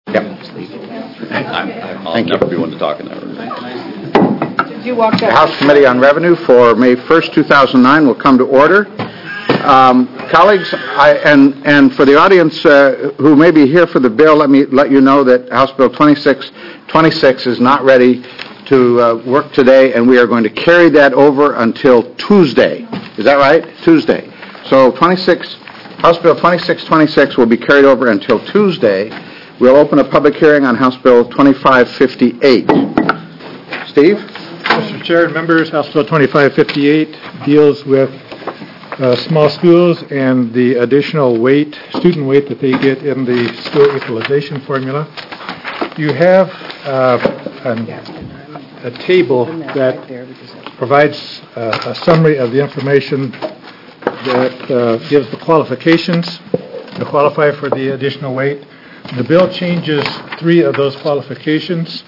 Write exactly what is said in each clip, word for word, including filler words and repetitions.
Yep. I'm, I'll Thank never you. be one to talk in that room. Did you walk The that? House Committee on Revenue for May first, two thousand nine will come to order. Um, colleagues, I, and, and for the audience uh, who may be here for the bill, let me let you know that House Bill twenty-six twenty-six is not ready to uh, work today, and we are going to carry that over until Tuesday. Is that right? Tuesday. So twenty-six, House Bill twenty-six twenty-six will be carried over until Tuesday. We'll open a public hearing on House Bill twenty-five fifty-eight. Steve? Mister Chair and members, House Bill twenty-five fifty-eight deals with uh, small schools and the additional weight, student weight that they get in the school equalization formula. You have uh, an, a table that provides uh, a summary of the information that uh, gives the qualifications to qualify for the additional weight. The bill changes three of those qualifications.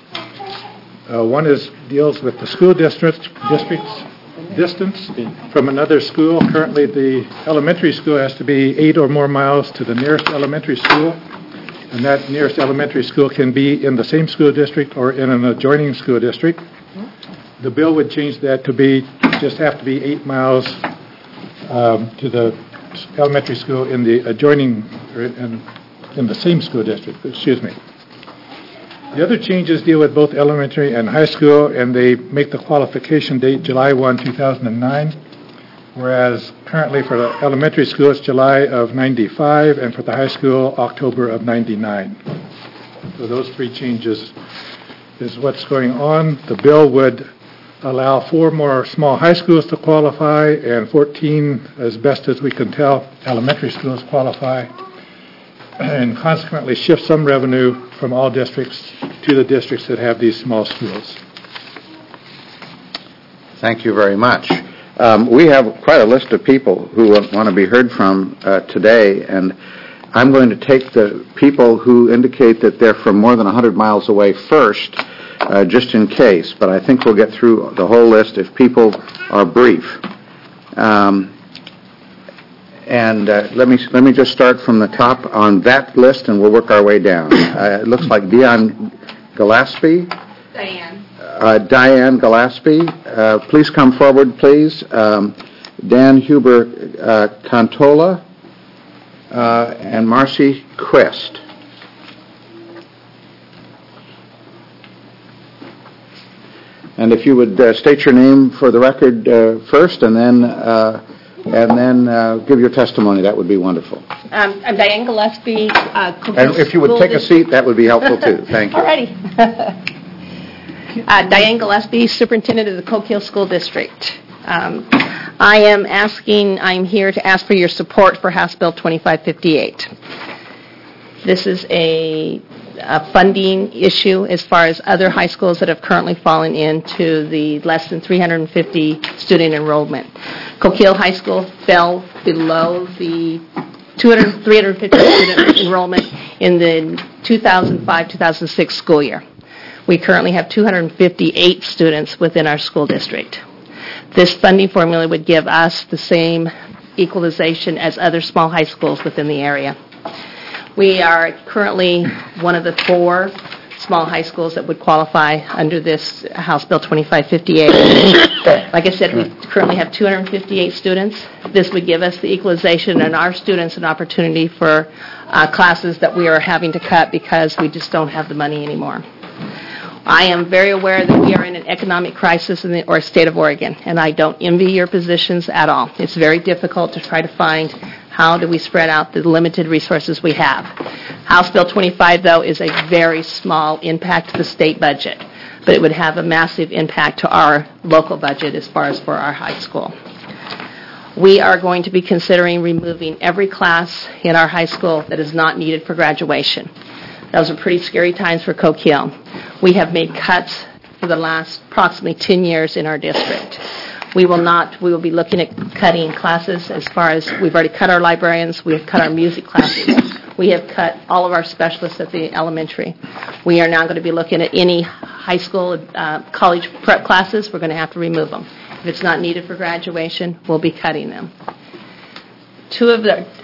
Uh, one is deals with the school district district's distance from another school. Currently, the elementary school has to be eight or more miles to the nearest elementary school, and that nearest elementary school can be in the same school district or in an adjoining school district. The bill would change that to be just have to be eight miles um, to the elementary school in the adjoining or in, in the same school district. Excuse me. The other changes deal with both elementary and high school, and they make the qualification date July first, two thousand nine, whereas currently for the elementary school it's July of ninety-five, and for the high school, October of ninety-nine. So those three changes is what's going on. The bill would allow four more small high schools to qualify, and fourteen, as best as we can tell, elementary schools qualify, and consequently shift some revenue from all districts to the districts that have these small schools. Thank you very much. Um, we have quite a list of people who want to be heard from uh, today, and I'm going to take the people who indicate that they're from more than one hundred miles away first, uh, just in case, but I think we'll get through the whole list if people are brief. Um, And uh, let me let me just start from the top on that list, and we'll work our way down. Uh, it looks like Diane Gillespie. Diane. Uh, Diane Gillespie. Uh, please come forward, please. Um, Dan Huber uh, Cantola uh, and Marcy Quist. And if you would uh, state your name for the record uh, first, and then. Uh, And then uh, give your testimony. That would be wonderful. Um, I'm Diane Gillespie. Uh, and if you would take a seat, that would be helpful too. Thank you. Alrighty. uh, Diane Gillespie, Superintendent of the Coquille School District. Um, I am asking, I'm here to ask for your support for House Bill twenty-five fifty-eight. This is a, a funding issue as far as other high schools that have currently fallen into the less than three hundred fifty student enrollment. Coquille High School fell below the two hundred, three hundred fifty student enrollment in the two thousand five two thousand six school year. We currently have two hundred fifty-eight students within our school district. This funding formula would give us the same equalization as other small high schools within the area. We are currently one of the four small high schools that would qualify under this House Bill twenty-five fifty-eight. Like I said, we currently have two hundred fifty-eight students. This would give us the equalization and our students an opportunity for uh, classes that we are having to cut because we just don't have the money anymore. I am very aware that we are in an economic crisis in the or state of Oregon, and I don't envy your positions at all. It's very difficult to try to find how do we spread out the limited resources we have. House Bill twenty-five, though, is a very small impact to the state budget, but it would have a massive impact to our local budget as far as for our high school. We are going to be considering removing every class in our high school that is not needed for graduation. Those are pretty scary times for Coquille. We have made cuts for the last approximately ten years in our district. We will not, we will be looking at cutting classes as far as, we've already cut our librarians, we have cut our music classes. We have cut all of our specialists at the elementary. We are now going to be looking at any high school, uh, college prep classes, we're going to have to remove them. If it's not needed for graduation, we'll be cutting them. Two of the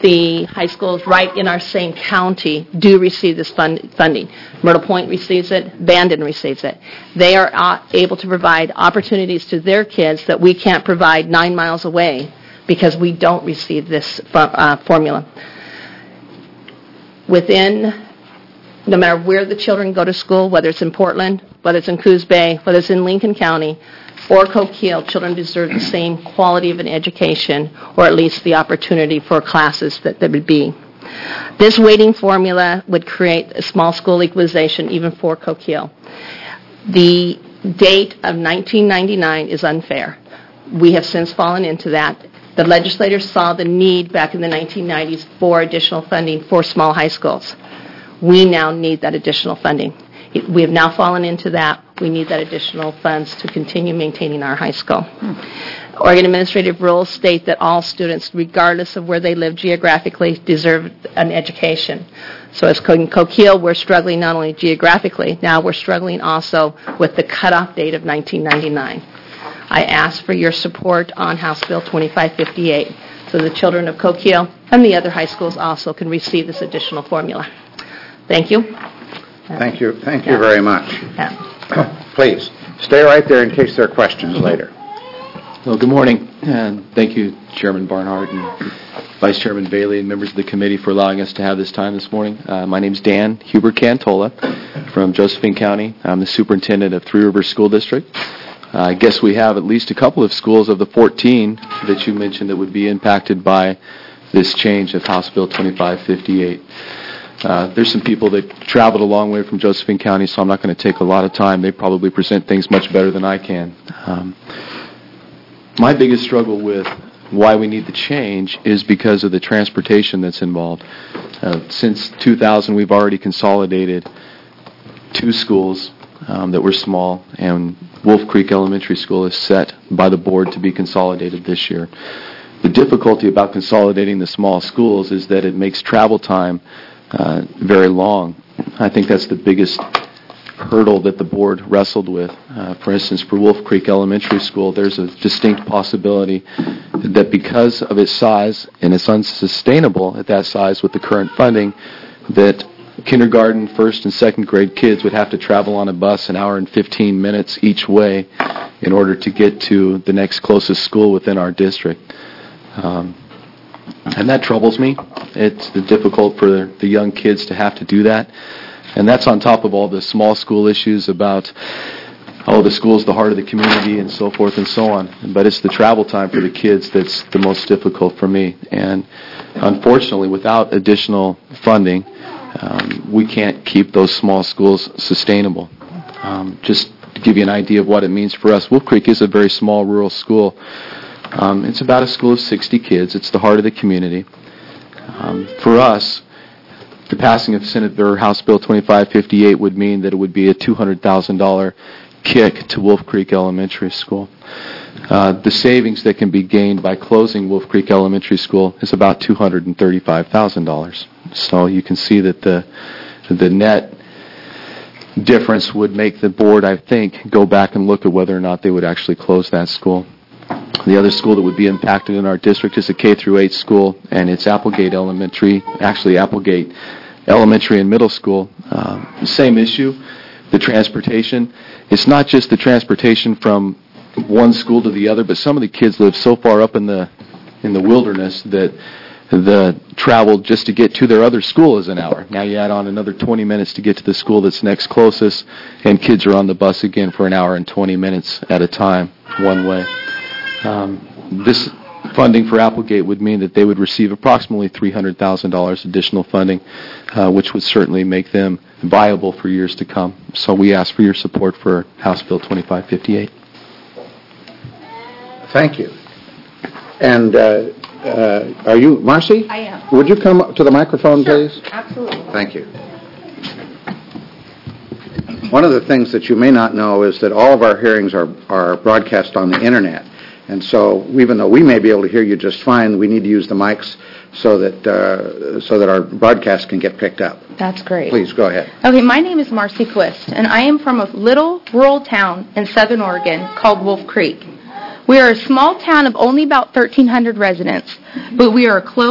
the high schools right in our same county do receive this fund, funding. Myrtle Point receives it, Bandon receives it. They are uh, able to provide opportunities to their kids that we can't provide nine miles away because we don't receive this uh, formula. Within, no matter where the children go to school, whether it's in Portland, whether it's in Coos Bay, whether it's in Lincoln County, or Coquille, children deserve the same quality of an education, or at least the opportunity for classes that there would be. This weighting formula would create a small school equalization even for Coquille. The date of nineteen ninety-nine is unfair. We have since fallen into that. The legislators saw the need back in the nineteen nineties for additional funding for small high schools. We now need that additional funding. We have now fallen into that. We need that additional funds to continue maintaining our high school. Hmm. Oregon administrative rules state that all students, regardless of where they live geographically, deserve an education. So as in Coquille, we're struggling not only geographically, now we're struggling also with the cutoff date of nineteen ninety-nine. I ask for your support on House Bill twenty-five fifty-eight so the children of Coquille and the other high schools also can receive this additional formula. Thank you. Thank you. Thank you very much. Yeah. Please, stay right there in case there are questions later. Well, good morning, and thank you, Chairman Barnhart and Vice Chairman Bailey and members of the committee for allowing us to have this time this morning. Uh, my name is Dan Huber Cantola from Josephine County. I'm the superintendent of Three Rivers School District. Uh, I guess we have at least a couple of schools of the fourteen that you mentioned that would be impacted by this change of House Bill twenty-five fifty-eight. Uh, there's some people that traveled a long way from Josephine County, so I'm not going to take a lot of time. They probably present things much better than I can. Um, my biggest struggle with why we need the change is because of the transportation that's involved. Uh, since two thousand, we've already consolidated two schools um, that were small, and Wolf Creek Elementary School is set by the board to be consolidated this year. The difficulty about consolidating the small schools is that it makes travel time Uh, very long. I think that's the biggest hurdle that the board wrestled with. Uh, for instance, for Wolf Creek Elementary School, there's a distinct possibility that because of its size, and it's unsustainable at that size with the current funding, that kindergarten, first and second grade kids would have to travel on a bus an hour and fifteen minutes each way in order to get to the next closest school within our district. Um, And that troubles me. It's difficult for the young kids to have to do that. And that's on top of all the small school issues about, oh, the school's the heart of the community and so forth and so on. But it's the travel time for the kids that's the most difficult for me. And unfortunately, without additional funding, um, we can't keep those small schools sustainable. Um, just to give you an idea of what it means for us, Wolf Creek is a very small rural school. Um, it's about a school of sixty kids. It's the heart of the community. Um, for us, the passing of Senate or House Bill twenty-five fifty-eight would mean that it would be a two hundred thousand dollars kick to Wolf Creek Elementary School. Uh, the savings that can be gained by closing Wolf Creek Elementary School is about two hundred thirty-five thousand dollars. So you can see that the the net difference would make the board, I think, go back and look at whether or not they would actually close that school. The other school that would be impacted in our district is a K through eight school, and it's Applegate Elementary, actually Applegate Elementary and Middle School. Uh, same issue, the transportation. It's not just the transportation from one school to the other, but some of the kids live so far up in the in the wilderness that the travel just to get to their other school is an hour. Now you add on another twenty minutes to get to the school that's next closest, and kids are on the bus again for an hour and twenty minutes at a time, one way. Um, this funding for Applegate would mean that they would receive approximately three hundred thousand dollars additional funding, uh, which would certainly make them viable for years to come. So we ask for your support for House Bill twenty-five fifty-eight. Thank you. And uh, uh, are you, Marcy? I am. Would you come up to the microphone, Sure, please? absolutely. Thank you. One of the things that you may not know is that all of our hearings are, are broadcast on the Internet. And so even though we may be able to hear you just fine, we need to use the mics so that uh, so that our broadcast can get picked up. That's great. Please, go ahead. Okay, my name is Marcy Quist, and I am from a little rural town in southern Oregon called Wolf Creek. We are a small town of only about thirteen hundred residents, but we are a close,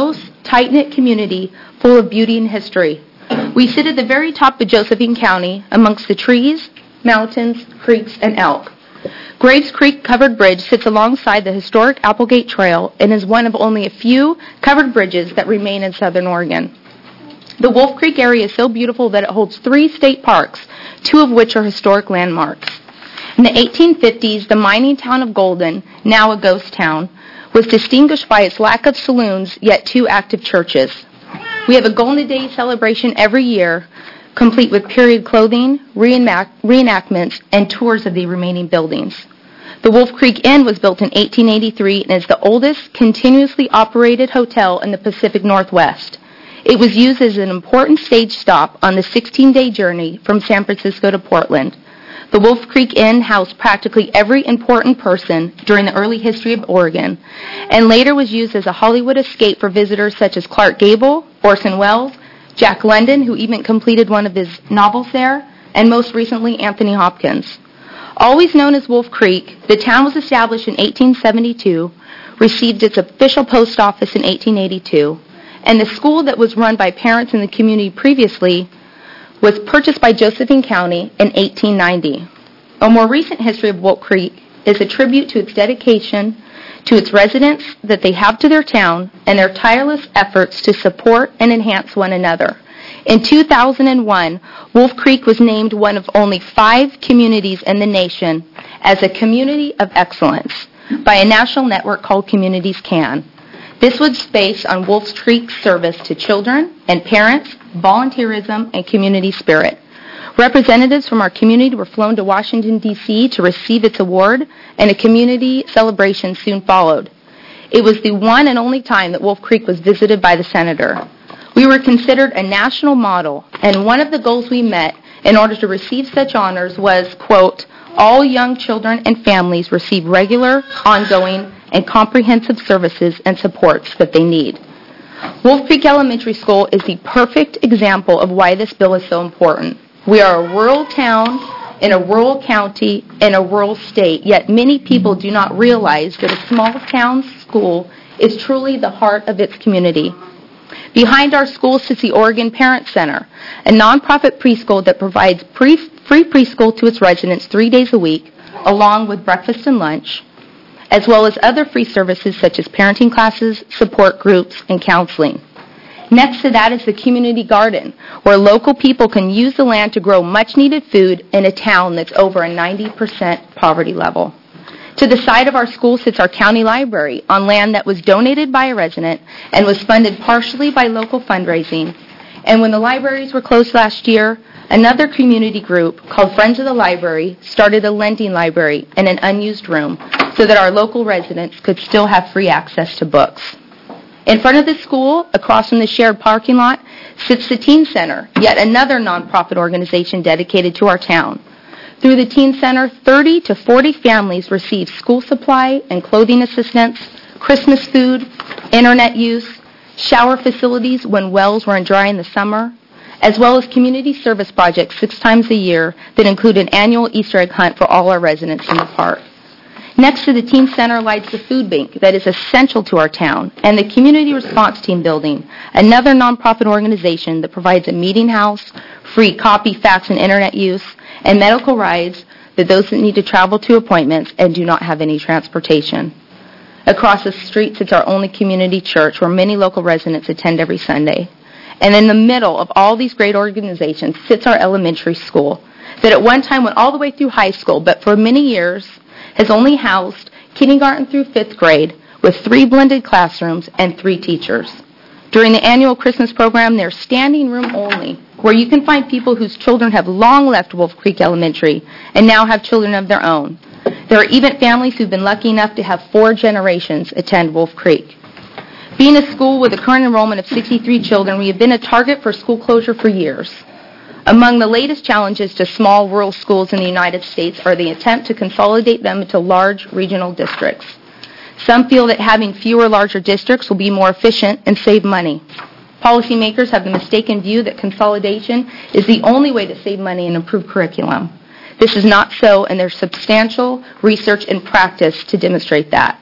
tight-knit community full of beauty and history. We sit at the very top of Josephine County amongst the trees, mountains, creeks, and elk. Graves Creek Covered Bridge sits alongside the historic Applegate Trail and is one of only a few covered bridges that remain in southern Oregon. The Wolf Creek area is so beautiful that it holds three state parks, two of which are historic landmarks. In the eighteen fifties, the mining town of Golden, now a ghost town, was distinguished by its lack of saloons, yet two active churches. We have a Golden Day celebration every year, complete with period clothing, reenact- reenactments, and tours of the remaining buildings. The Wolf Creek Inn was built in eighteen eighty-three and is the oldest continuously operated hotel in the Pacific Northwest. It was used as an important stage stop on the sixteen-day journey from San Francisco to Portland. The Wolf Creek Inn housed practically every important person during the early history of Oregon, and later was used as a Hollywood escape for visitors such as Clark Gable, Orson Welles, Jack London, who even completed one of his novels there, and most recently Anthony Hopkins. Always known as Wolf Creek, the town was established in eighteen seventy-two, received its official post office in eighteen eighty-two, and the school that was run by parents in the community previously was purchased by Josephine County in eighteen ninety. A more recent history of Wolf Creek is a tribute to its dedication to its residents that they have to their town and their tireless efforts to support and enhance one another. In two thousand one, Wolf Creek was named one of only five communities in the nation as a community of excellence by a national network called Communities Can. This was based on Wolf Creek's service to children and parents, volunteerism, and community spirit. Representatives from our community were flown to Washington, D C to receive its award, and a community celebration soon followed. It was the one and only time that Wolf Creek was visited by the senator. We were considered a national model, and one of the goals we met in order to receive such honors was, quote, all young children and families receive regular, ongoing, and comprehensive services and supports that they need. Wolf Creek Elementary School is the perfect example of why this bill is so important. We are a rural town in a rural county in a rural state, yet many people do not realize that a small town school is truly the heart of its community. Behind our school sits the Oregon Parent Center, a nonprofit preschool that provides pre- free preschool to its residents three days a week, along with breakfast and lunch, as well as other free services such as parenting classes, support groups, and counseling. Next to that is the community garden, where local people can use the land to grow much-needed food in a town that's over a ninety percent poverty level. To the side of our school sits our county library on land that was donated by a resident and was funded partially by local fundraising. And when the libraries were closed last year, another community group called Friends of the Library started a lending library in an unused room so that our local residents could still have free access to books. In front of the school, across from the shared parking lot, sits the Teen Center, yet another nonprofit organization dedicated to our town. Through the Teen Center, thirty to forty families receive school supply and clothing assistance, Christmas food, internet use, shower facilities when wells were dry in the summer, as well as community service projects six times a year that include an annual Easter egg hunt for all our residents in the park. Next to the Teen Center lies the food bank that is essential to our town, and the Community Response Team Building, another nonprofit organization that provides a meeting house, free copy, fax, and internet use, and medical rides for those that need to travel to appointments and do not have any transportation. Across the street sits our only community church where many local residents attend every Sunday. And in the middle of all these great organizations sits our elementary school that at one time went all the way through high school, but for many years has only housed kindergarten through fifth grade with three blended classrooms and three teachers. During the annual Christmas program, there's standing room only, where you can find people whose children have long left Wolf Creek Elementary and now have children of their own. There are even families who've been lucky enough to have four generations attend Wolf Creek. Being a school with a current enrollment of sixty-three children, we have been a target for school closure for years. Among the latest challenges to small rural schools in the United States are the attempt to consolidate them into large regional districts. Some feel that having fewer larger districts will be more efficient and save money. Policymakers have the mistaken view that consolidation is the only way to save money and improve curriculum. This is not so, and there's substantial research and practice to demonstrate that.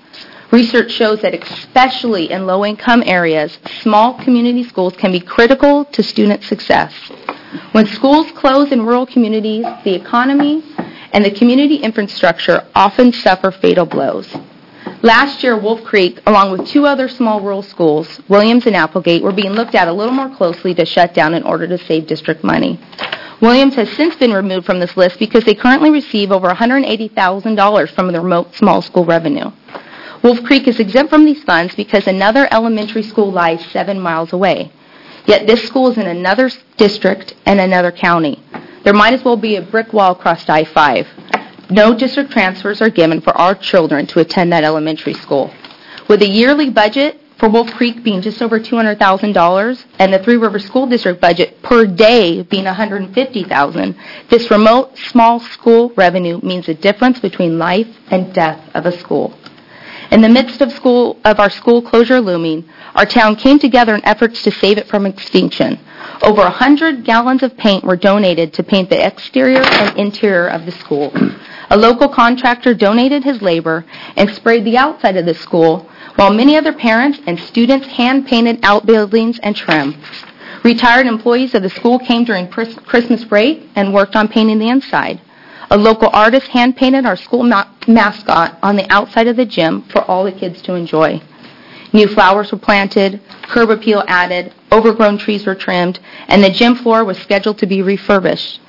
Research shows that especially in low-income areas, small community schools can be critical to student success. When schools close in rural communities, the economy and the community infrastructure often suffer fatal blows. Last year, Wolf Creek, along with two other small rural schools, Williams and Applegate, were being looked at a little more closely to shut down in order to save district money. Williams has since been removed from this list because they currently receive over one hundred eighty thousand dollars from their remote small school revenue. Wolf Creek is exempt from these funds because another elementary school lies seven miles away. Yet this school is in another district and another county. There might as well be a brick wall across I five. No district transfers are given for our children to attend that elementary school. With a yearly budget for Wolf Creek being just over two hundred thousand dollars and the Three Rivers School District budget per day being one hundred fifty thousand dollars, this remote small school revenue means the difference between life and death of a school. In the midst of school of our school closure looming, our town came together in efforts to save it from extinction. Over one hundred gallons of paint were donated to paint the exterior and interior of the school. A local contractor donated his labor and sprayed the outside of the school, while many other parents and students hand-painted outbuildings and trim. Retired employees of the school came during Christmas break and worked on painting the inside. A local artist hand-painted our school ma- mascot on the outside of the gym for all the kids to enjoy. New flowers were planted, curb appeal added, overgrown trees were trimmed, and the gym floor was scheduled to be refurbished.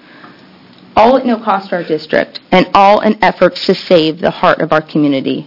All at no cost to our district, and all in efforts to save the heart of our community.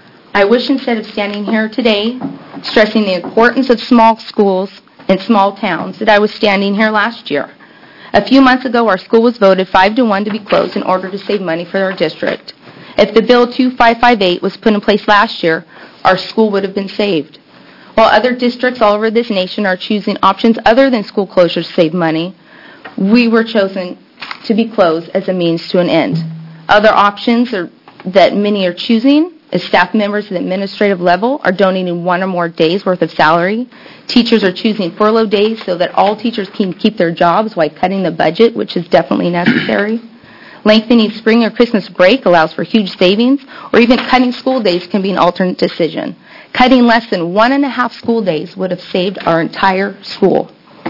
I wish instead of standing here today, stressing the importance of small schools in small towns, that I was standing here last year. A few months ago, our school was voted five to one to be closed in order to save money for our district. If the Bill two five five eight was put in place last year, our school would have been saved. While other districts all over this nation are choosing options other than school closures to save money, we were chosen to be closed as a means to an end. Other options are, that many are choosing is staff members at the administrative level are donating one or more days' worth of salary. Teachers are choosing furlough days so that all teachers can keep their jobs while cutting the budget, which is definitely necessary. Lengthening spring or Christmas break allows for huge savings, or even cutting school days can be an alternate decision. Cutting less than one and a half school days would have saved our entire school.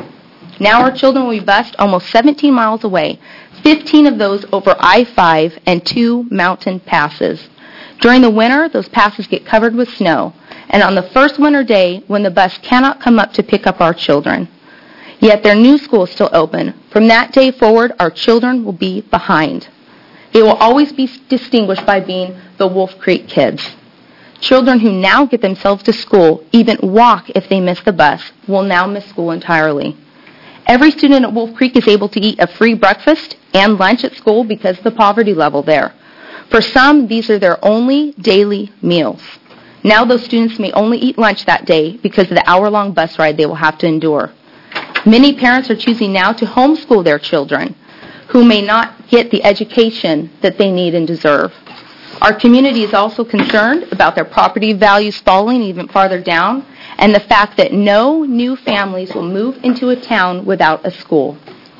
Now our children will be bused almost seventeen miles away, fifteen of those over I five and two mountain passes. During the winter, those passes get covered with snow, and on the first winter day, when the bus cannot come up to pick up our children. Yet their new school is still open. From that day forward, our children will be behind. They will always be distinguished by being the Wolf Creek kids. Children who now get themselves to school, even walk if they miss the bus, will now miss school entirely. Every student at Wolf Creek is able to eat a free breakfast and lunch at school because of the poverty level there. For some, these are their only daily meals. Now those students may only eat lunch that day because of the hour-long bus ride they will have to endure. Many parents are choosing now to homeschool their children who may not get the education that they need and deserve. Our community is also concerned about their property values falling even farther down and the fact that no new families will move into a town without a school.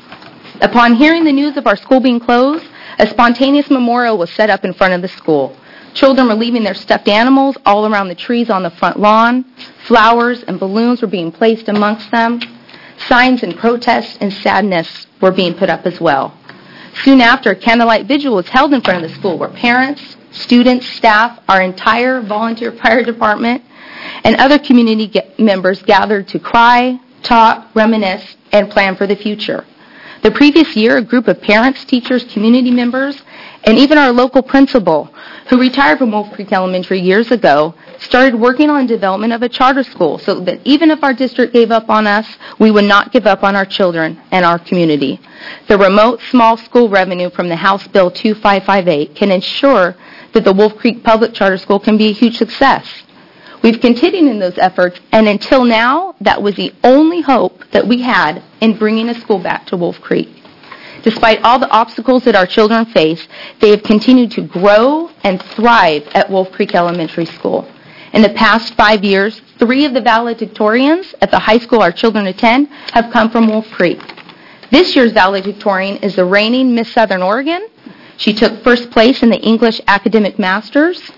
Upon hearing the news of our school being closed, a spontaneous memorial was set up in front of the school. Children were leaving their stuffed animals all around the trees on the front lawn. Flowers and balloons were being placed amongst them. Signs and protest and sadness were being put up as well. Soon after, a candlelight vigil was held in front of the school where parents, students, staff, our entire volunteer fire department, and other community get- members gathered to cry, talk, reminisce, and plan for the future. The previous year, a group of parents, teachers, community members, and even our local principal, who retired from Wolf Creek Elementary years ago, started working on development of a charter school so that even if our district gave up on us, we would not give up on our children and our community. The remote small school revenue from the House Bill two five five eight can ensure that the Wolf Creek Public Charter School can be a huge success. We've continued in those efforts, and until now, that was the only hope that we had in bringing a school back to Wolf Creek. Despite all the obstacles that our children face, they have continued to grow and thrive at Wolf Creek Elementary School. In the past five years, three of the valedictorians at the high school our children attend have come from Wolf Creek. This year's valedictorian is the reigning Miss Southern Oregon. She took first place in the English Academic Masters.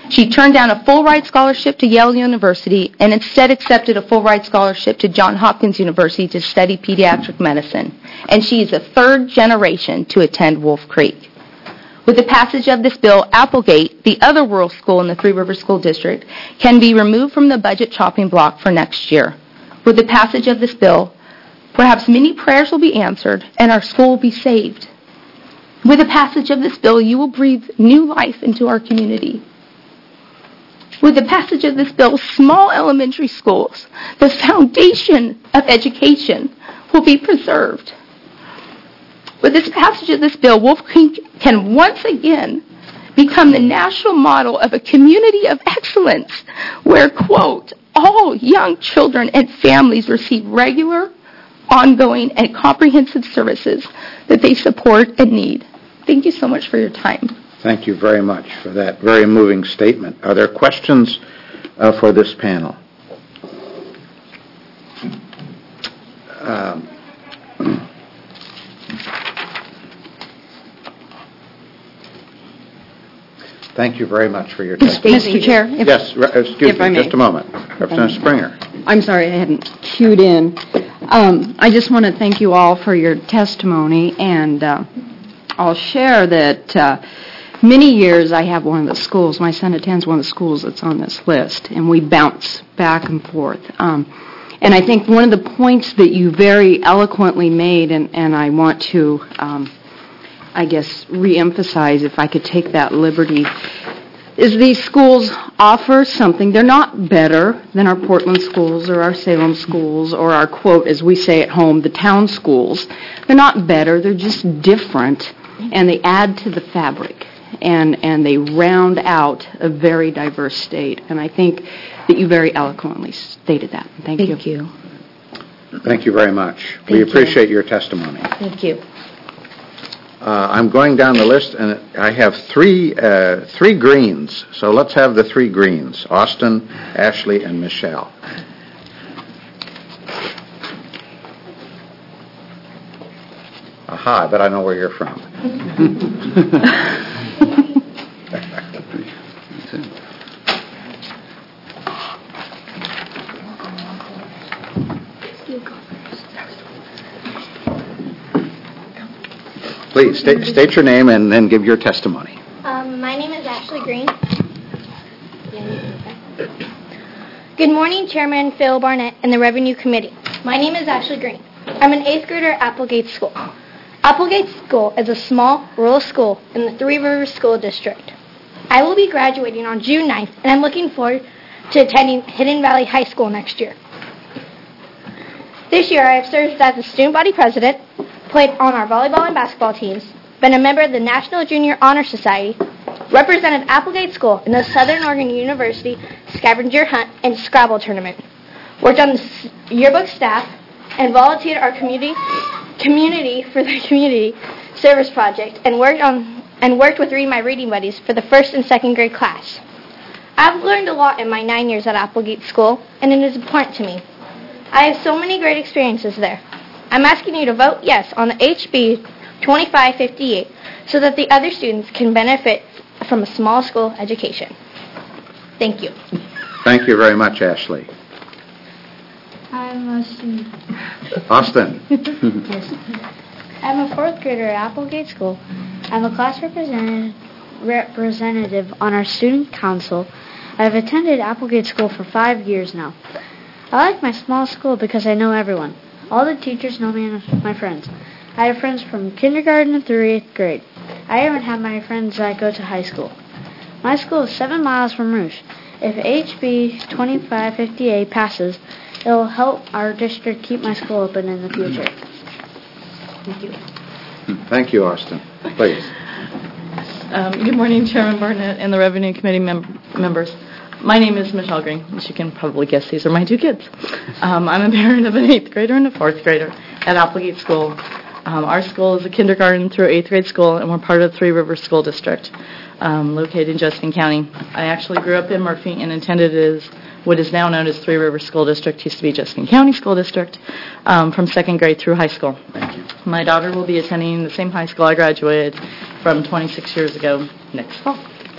She turned down a full-ride scholarship to Yale University and instead accepted a full-ride scholarship to Johns Hopkins University to study pediatric medicine. And she is a third generation to attend Wolf Creek. With the passage of this bill, Applegate, the other rural school in the Three Rivers School District, can be removed from the budget chopping block for next year. With the passage of this bill, perhaps many prayers will be answered and our school will be saved. With the passage of this bill, you will breathe new life into our community. With the passage of this bill, small elementary schools, the foundation of education, will be preserved. With this passage of this bill, Wolf Creek can once again become the national model of a community of excellence where, quote, all young children and families receive regular, ongoing, and comprehensive services that they support and need. Thank you so much for your time. Thank you very much for that very moving statement. Are there questions uh, for this panel? Um, Thank you very much for your testimony. Mister Chair? if- Yes, re- excuse if I me, may. just a moment. Representative Springer. I'm sorry, I hadn't cued in. Um, I just want to thank you all for your testimony, and uh, I'll share that uh, many years I have one of the schools. My son attends one of the schools that's on this list, and we bounce back and forth. Um, and I think one of the points that you very eloquently made, and, and I want to, um, I guess, reemphasize, if I could take that liberty, is these schools offer something. They're not better than our Portland schools or our Salem schools or our, quote, as we say at home, the town schools. They're not better. They're just different, and they add to the fabric, and, and they round out a very diverse state. And I think that you very eloquently stated that. Thank, Thank you. you. Thank you very much. Thank we you. appreciate your testimony. Thank you. Uh, I'm going down the list, and I have three uh, three greens. So let's have the three greens: Austin, Ashley, and Michelle. Aha! I bet I know where you're from. Please state, state your name and then give your testimony. Um, my name is Ashley Green. Good morning, Chairman Phil Barnett and the Revenue Committee. My name is Ashley Green. I'm an eighth grader at Applegate School. Applegate School is a small rural school in the Three Rivers School District. I will be graduating on June ninth, and I'm looking forward to attending Hidden Valley High School next year. This year, I have served as the student body president, played on our volleyball and basketball teams, been a member of the National Junior Honor Society, represented Applegate School in the Southern Oregon University Scavenger Hunt and Scrabble Tournament, worked on the yearbook staff, and volunteered our community community for the community service project, and worked on and worked with Read My Reading Buddies for the first and second grade class. I've learned a lot in my nine years at Applegate School, and it is important to me. I have so many great experiences there. I'm asking you to vote yes on the H B twenty-five fifty-eight so that the other students can benefit from a small school education. Thank you. Thank you very much, Ashley. I'm a student. Austin. I'm a fourth grader at Applegate School. I'm a class representative, representative on our student council. I've attended Applegate School for five years now. I like my small school because I know everyone. All the teachers know me and my friends. I have friends from kindergarten through eighth grade. I even have my friends that go to high school. My school is seven miles from Rouge. If H B twenty-five fifty-eight passes, it will help our district keep my school open in the future. Thank you. Thank you, Austin. Please. Um, good morning, Chairman Barnett and the Revenue Committee mem- members. My name is Michelle Green. As you can probably guess, these are my two kids. Um, I'm a parent of an eighth grader and a fourth grader at Applegate School. Um, our school is a kindergarten through eighth grade school, and we're part of the Three Rivers School District, um, located in Josephine County. I actually grew up in Murphy and attended as what is now known as Three Rivers School District, used to be Josephine County School District, um, from second grade through high school. My daughter will be attending the same high school I graduated from twenty-six years ago next fall.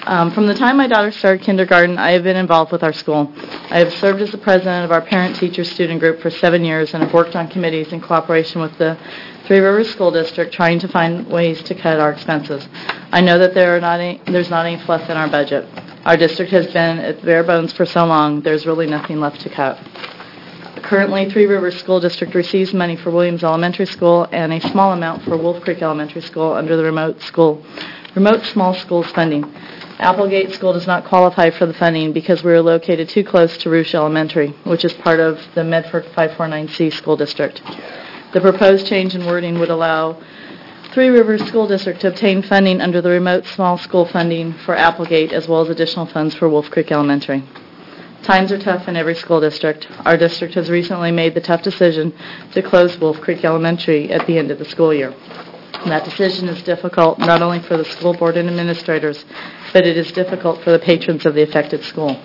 Um, from the time my daughter started kindergarten, I have been involved with our school. I have served as the president of our parent-teacher-student group for seven years and have worked on committees in cooperation with the Three Rivers School District trying to find ways to cut our expenses. I know that there are not any, there's not any fluff in our budget. Our district has been at bare bones for so long, there's really nothing left to cut. Currently, Three Rivers School District receives money for Williams Elementary School and a small amount for Wolf Creek Elementary School under the remote school, remote small schools funding. Applegate School does not qualify for the funding because we are located too close to Rouge Elementary, which is part of the Medford five forty-nine C School District. The proposed change in wording would allow Three Rivers School District to obtain funding under the remote small school funding for Applegate as well as additional funds for Wolf Creek Elementary. Times are tough in every school district. Our district has recently made the tough decision to close Wolf Creek Elementary at the end of the school year. And that decision is difficult not only for the school board and administrators, but it is difficult for the patrons of the affected school.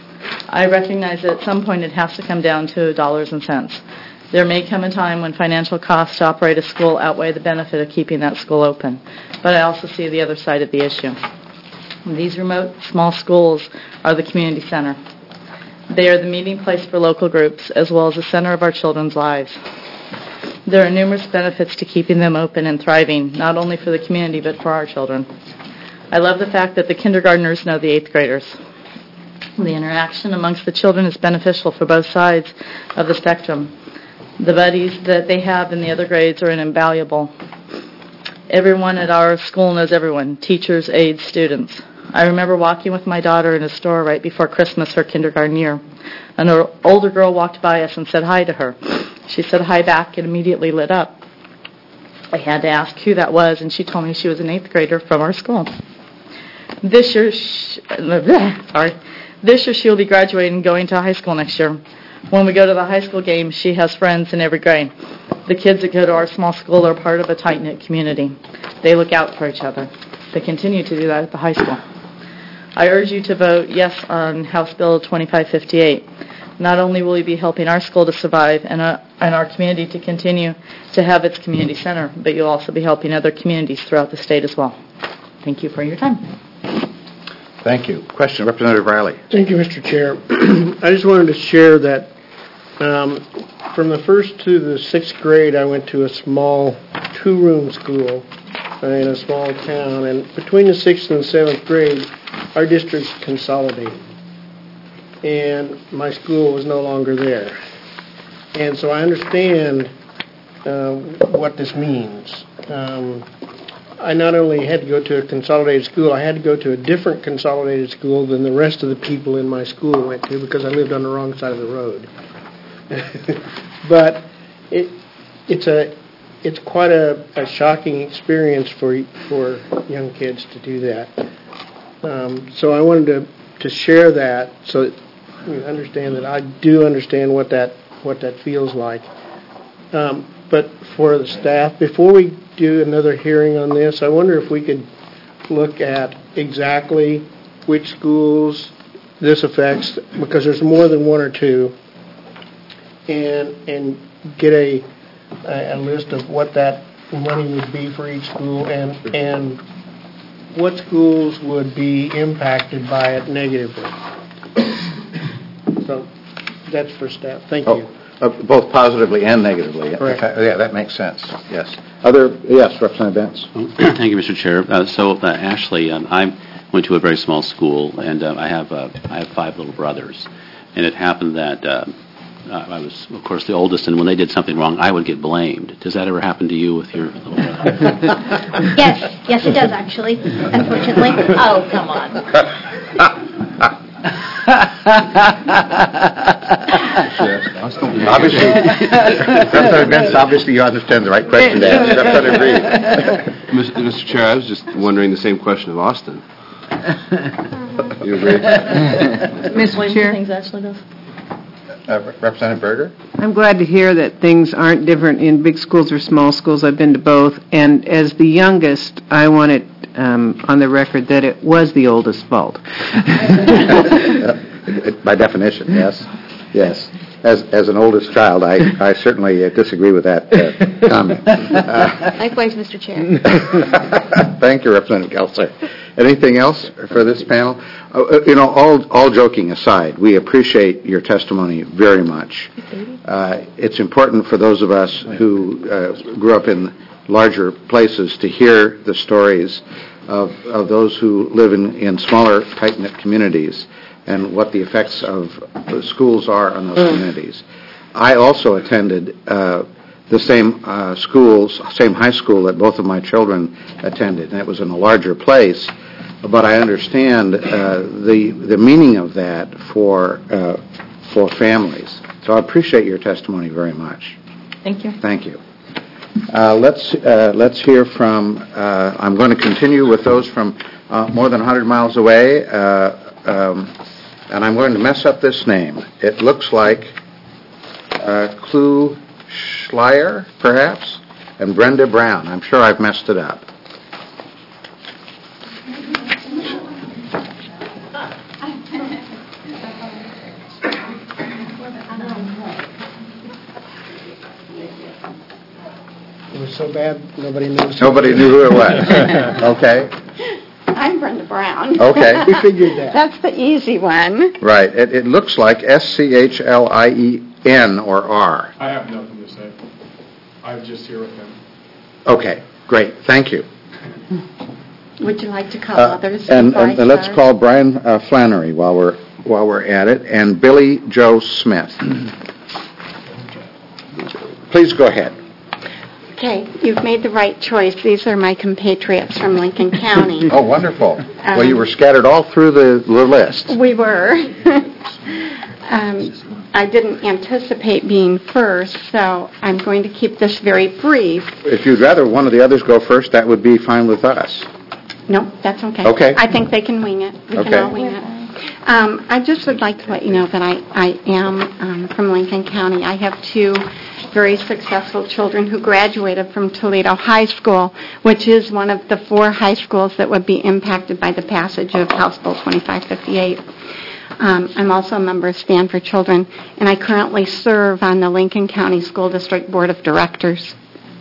I recognize that at some point it has to come down to dollars and cents. There may come a time when financial costs to operate a school outweigh the benefit of keeping that school open, but I also see the other side of the issue. These remote small schools are the community center. They are the meeting place for local groups as well as the center of our children's lives. There are numerous benefits to keeping them open and thriving, not only for the community but for our children. I love the fact that the kindergartners know the eighth graders. The interaction amongst the children is beneficial for both sides of the spectrum. The buddies that they have in the other grades are invaluable. Everyone at our school knows everyone, teachers, aides, students. I remember walking with my daughter in a store right before Christmas her kindergarten year. An older girl walked by us and said hi to her. She said hi back and immediately lit up. I had to ask who that was, and she told me she was an eighth grader from our school. This year, she, sorry, this year she will be graduating and going to high school next year. When we go to the high school games, she has friends in every grade. The kids that go to our small school are part of a tight-knit community. They look out for each other. They continue to do that at the high school. I urge you to vote yes on House Bill twenty-five fifty-eight. Not only will we be helping our school to survive and, uh, and our community to continue to have its community center, but you'll also be helping other communities throughout the state as well. Thank you for your time. Thank you. Question, Representative Riley. Thank you, Mister Chair. I just wanted to share that um, from the first to the sixth grade, I went to a small two-room school uh, in a small town, and between the sixth and the seventh grade, our districts consolidated, and my school was no longer there. And so I understand uh, what this means. Um, I not only had to go to a consolidated school, I had to go to a different consolidated school than the rest of the people in my school went to because I lived on the wrong side of the road. But it, it's a it's quite a, a shocking experience for for young kids to do that. Um, so I wanted to, to share that so that you understand that I do understand what that what that feels like. Um, but for the staff, before we do another hearing on this, I wonder if we could look at exactly which schools this affects, because there's more than one or two, and and get a a, a list of what that money would be for each school, and and what schools would be impacted by it negatively. So that's for staff. Thank oh, you. Uh, both positively and negatively. Correct. Okay. Yeah, that makes sense. Yes. Other, yes, Representative Benz. Thank you, Mister Chair. Uh, so, uh, Ashley, um, I went to a very small school, and uh, I have uh, I have five little brothers, and it happened that uh, uh, I was, of course, the oldest, and when they did something wrong, I would get blamed. Does that ever happen to you with your little brother? Yes, yes, it does actually. Unfortunately. Oh, come on. Obviously, Representative Benz, obviously you understand the right question to ask. Representative Reed. Mister Chair, I was just wondering the same question of Austin. You agree? Mister Chair, Things Ashley does. Uh, Representative Berger? I'm glad to hear that things aren't different in big schools or small schools. I've been to both, and as the youngest, I want it um, on the record that it was the oldest fault. By definition, yes. Yes. As as an oldest child, I, I certainly uh, disagree with that uh, comment. Uh, Likewise, Mister Chair. Thank you, Representative Gelser. Anything else for this panel? Uh, you know, all, all joking aside, we appreciate your testimony very much. Uh, it's important for those of us who uh, grew up in larger places to hear the stories of, of those who live in, in smaller, tight-knit communities and what the effects of the schools are on those communities. I also attended uh, the same uh, schools, same high school that both of my children attended, and it was in a larger place. But I understand uh, the the meaning of that for uh, for families. So I appreciate your testimony very much. Thank you. Thank you. Uh, let's uh, let's hear from. Uh, I'm going to continue with those from uh, more than one hundred miles away, uh, um, and I'm going to mess up this name. It looks like uh, Clue Schleier, perhaps, and Brenda Brown. I'm sure I've messed it up. It was so bad, nobody knew. Nobody knew who it was. Okay. I'm Brenda Brown. Okay. We figured that. That's the easy one. Right. It, it looks like S C H L I E N or R. I have nothing to say. I'm just here with him. Okay. Great. Thank you. Would you like to call Uh, others? and, before I and let's start? call Brian uh, Flannery while we're while we're at it, and Billy Joe Smith. Please go ahead. Okay, you've made the right choice. These are my compatriots from Lincoln County. Oh, wonderful. well, you Um, were scattered all through the, the list. We were. um, I didn't anticipate being first, so I'm going to keep this very brief. If you'd rather one of the others go first, that would be fine with us. No, that's okay. Okay. I think they can wing it. We Okay. can all wing it. Um, I just would like to let you know that I, I am um, from Lincoln County. I have two very successful children who graduated from Toledo High School, which is one of the four high schools that would be impacted by the passage of House Bill twenty-five fifty-eight. Um, I'm also a member of Stand for Children, and I currently serve on the Lincoln County School District Board of Directors.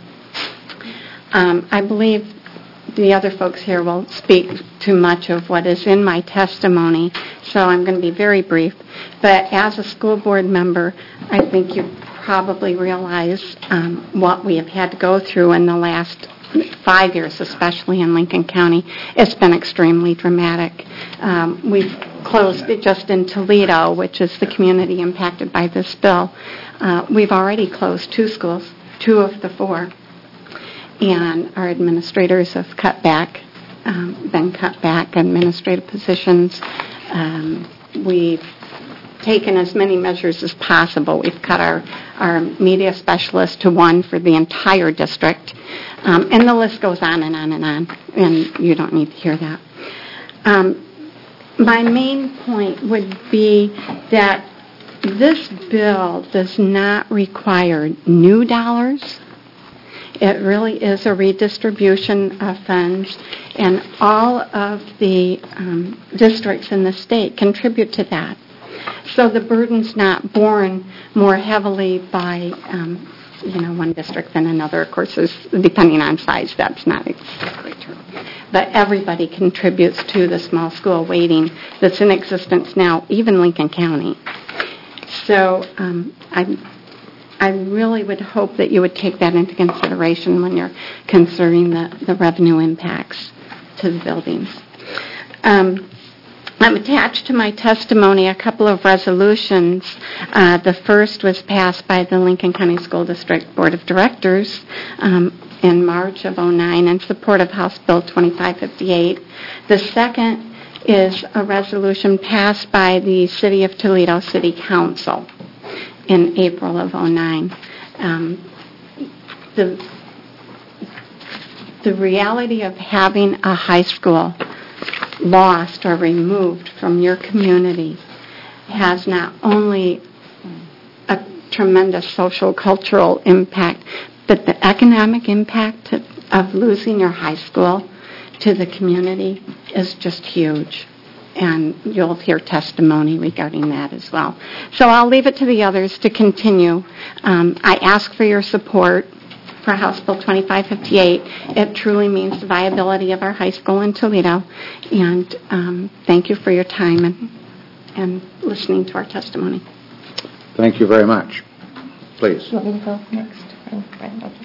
Um, I believe the other folks here will speak to much of what is in my testimony, so I'm going to be very brief. But as a school board member, I think you probably realize um, what we have had to go through in the last five years, especially in Lincoln County. It's been extremely dramatic. Um, we've closed it just in Toledo, which is the community impacted by this bill. Uh, we've already closed two schools, two of the four. And our administrators have cut back, um, been cut back, administrative positions. Um, we've taken as many measures as possible. We've cut our, our media specialist to one for the entire district. Um, and the list goes on and on and on, and you don't need to hear that. Um, my main point would be that this bill does not require new dollars. It really is a redistribution of funds, and all of the um, districts in the state contribute to that. So the burden's not borne more heavily by, um, you know, one district than another. Of course, there's, depending on size, that's not exactly true. But everybody contributes to the small school weighting that's in existence now, even Lincoln County. So um, I'm I really would hope that you would take that into consideration when you're considering the, the revenue impacts to the buildings. Um, I'm attached to my testimony a couple of resolutions. Uh, the first was passed by the Lincoln County School District Board of Directors um, in March of oh nine in support of House Bill twenty-five fifty-eight. The second is a resolution passed by the City of Toledo City Council in April of oh nine. Um, the, the reality of having a high school lost or removed from your community has not only a tremendous social, cultural impact, but the economic impact of losing your high school to the community is just huge. And you'll hear testimony regarding that as well. So I'll leave it to the others to continue. Um, I ask for your support for House Bill twenty-five fifty-eight. It truly means the viability of our high school in Toledo. And um, thank you for your time and, and listening to our testimony. Thank you very much. Please. You want me to go next? Oh, right, okay.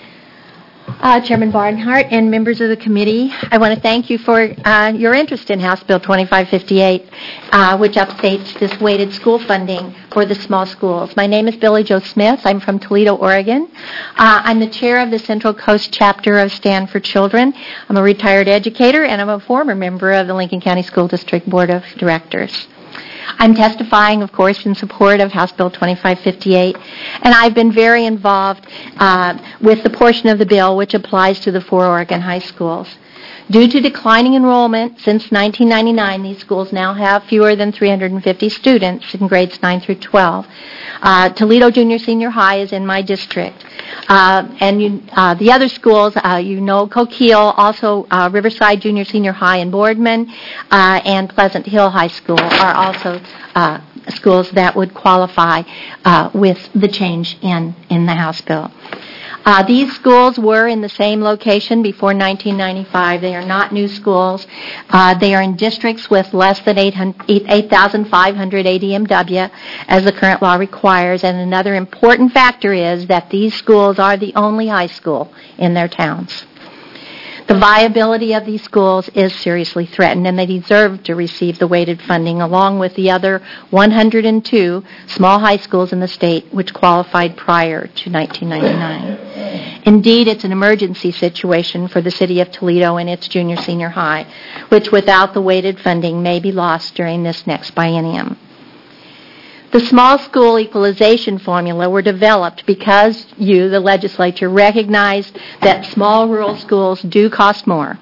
Uh, Chairman Barnhart and members of the committee, I want to thank you for uh, your interest in House Bill twenty-five fifty-eight, uh, which updates this weighted school funding for the small schools. My name is Billy Jo Smith. I'm from Toledo, Oregon. Uh, I'm the chair of the Central Coast chapter of Stand for Children. I'm a retired educator, and I'm a former member of the Lincoln County School District Board of Directors. I'm testifying, of course, in support of House Bill twenty-five fifty-eight, and I've been very involved uh, with the portion of the bill which applies to the four Oregon high schools. Due to declining enrollment since nineteen ninety-nine, these schools now have fewer than three hundred fifty students in grades nine through twelve. Uh, Toledo Junior Senior High is in my district. Uh, and you, uh, the other schools, uh, you know, Coquille, also uh, Riverside Junior Senior High in Boardman, uh, and Pleasant Hill High School are also uh, schools that would qualify uh, with the change in, in the House bill. Uh, these schools were in the same location before nineteen ninety-five. They are not new schools. Uh, they are in districts with less than eight thousand five hundred A D M W, as the current law requires. And another important factor is that these schools are the only high school in their towns. The viability of these schools is seriously threatened, and they deserve to receive the weighted funding along with the other one hundred two small high schools in the state which qualified prior to nineteen ninety-nine. Indeed, it's an emergency situation for the city of Toledo and its junior senior high, which without the weighted funding may be lost during this next biennium. The small school equalization formula were developed because you, the legislature, recognized that small rural schools do cost more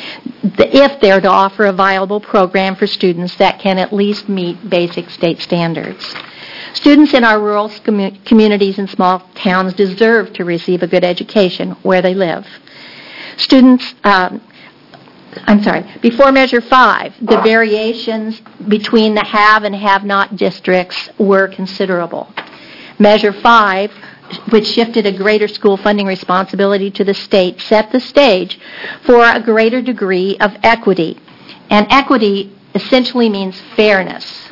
if they're to offer a viable program for students that can at least meet basic state standards. Students in our rural commu- communities and small towns deserve to receive a good education where they live. Students... Um, I'm sorry, before Measure five, the variations between the have and have-not districts were considerable. Measure five, which shifted a greater school funding responsibility to the state, set the stage for a greater degree of equity. And equity essentially means fairness.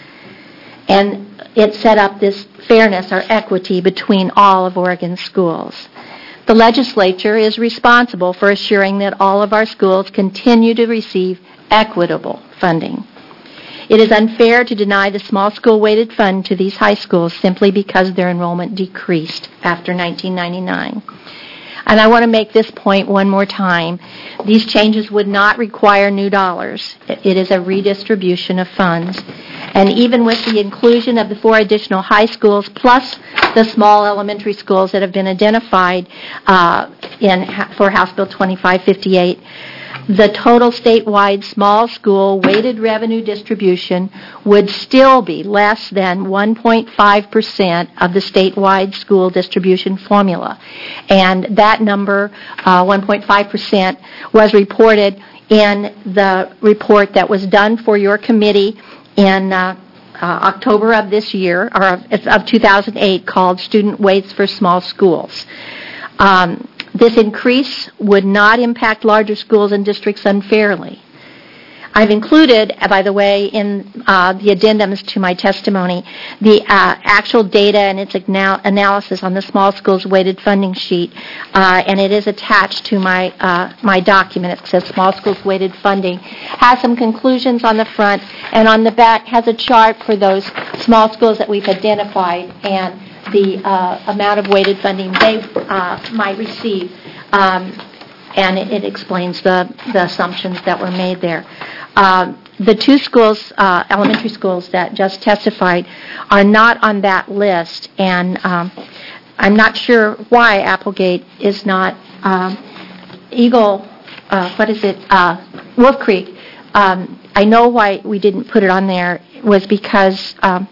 And it set up this fairness or equity between all of Oregon's schools. The legislature is responsible for assuring that all of our schools continue to receive equitable funding. It is unfair to deny the small school weighted fund to these high schools simply because their enrollment decreased after nineteen ninety-nine. And I want to make this point one more time. These changes would not require new dollars. It is a redistribution of funds. And even with the inclusion of the four additional high schools plus the small elementary schools that have been identified uh, in for House Bill twenty-five fifty-eight, the total statewide small school weighted revenue distribution would still be less than one point five percent of the statewide school distribution formula. And that number, uh, one point five percent, was reported in the report that was done for your committee in uh, uh, October of this year, or of, of two thousand eight, called Student Weights for Small Schools. Um, This increase would not impact larger schools and districts unfairly. I've included, by the way, in uh, the addendums to my testimony, the uh, actual data and its anal- analysis on the small schools weighted funding sheet, uh, and it is attached to my uh, my document. It says small schools weighted funding. Has some conclusions on the front, and on the back has a chart for those small schools that we've identified and the uh, amount of weighted funding they uh, might receive. Um, and it, it explains the, the assumptions that were made there. Um, the two schools, uh, elementary schools that just testified, are not on that list, and um, I'm not sure why Applegate is not. Um, Eagle, uh, what is it, uh, Wolf Creek, um, I know why we didn't put it on there was because um,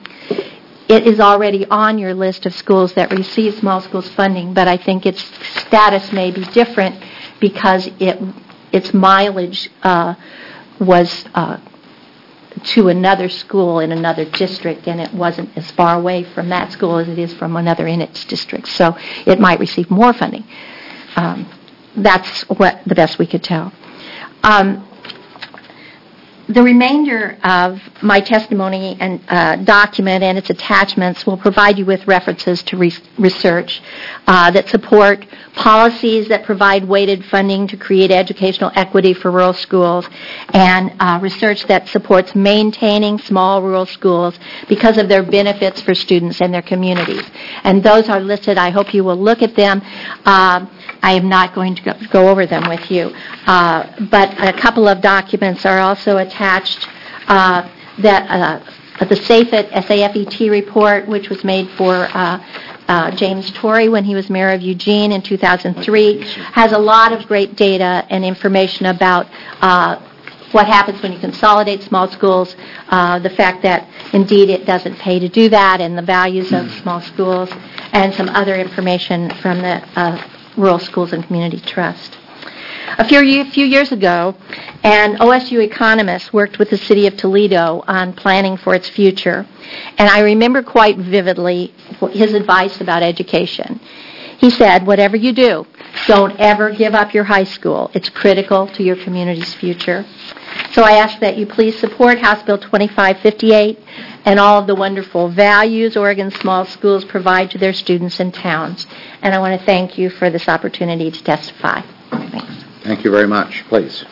it is already on your list of schools that receive small schools funding, but I think its status may be different because it its mileage uh, was uh, to another school in another district, and it wasn't as far away from that school as it is from another in its district. So it might receive more funding. Um, that's what the best we could tell. Um, The remainder of my testimony and uh, document and its attachments will provide you with references to re- research uh, that support policies that provide weighted funding to create educational equity for rural schools, and uh, research that supports maintaining small rural schools because of their benefits for students and their communities. And those are listed. I hope you will look at them. Uh, I am not going to go, go over them with you, uh, but a couple of documents are also attached. Uh, that uh, the SAFET, S A F E T report, which was made for uh, uh, James Torrey when he was mayor of Eugene in two thousand three, has a lot of great data and information about uh, what happens when you consolidate small schools, uh, the fact that indeed it doesn't pay to do that, and the values of small schools, and some other information from the uh, Rural Schools and Community Trust. A few, few years ago, an O S U economist worked with the city of Toledo on planning for its future, and I remember quite vividly his advice about education. He said, whatever you do, don't ever give up your high school. It's critical to your community's future. So I ask that you please support House Bill twenty-five fifty-eight and all of the wonderful values Oregon small schools provide to their students and towns. And I want to thank you for this opportunity to testify. Thanks. Thank you very much. Please.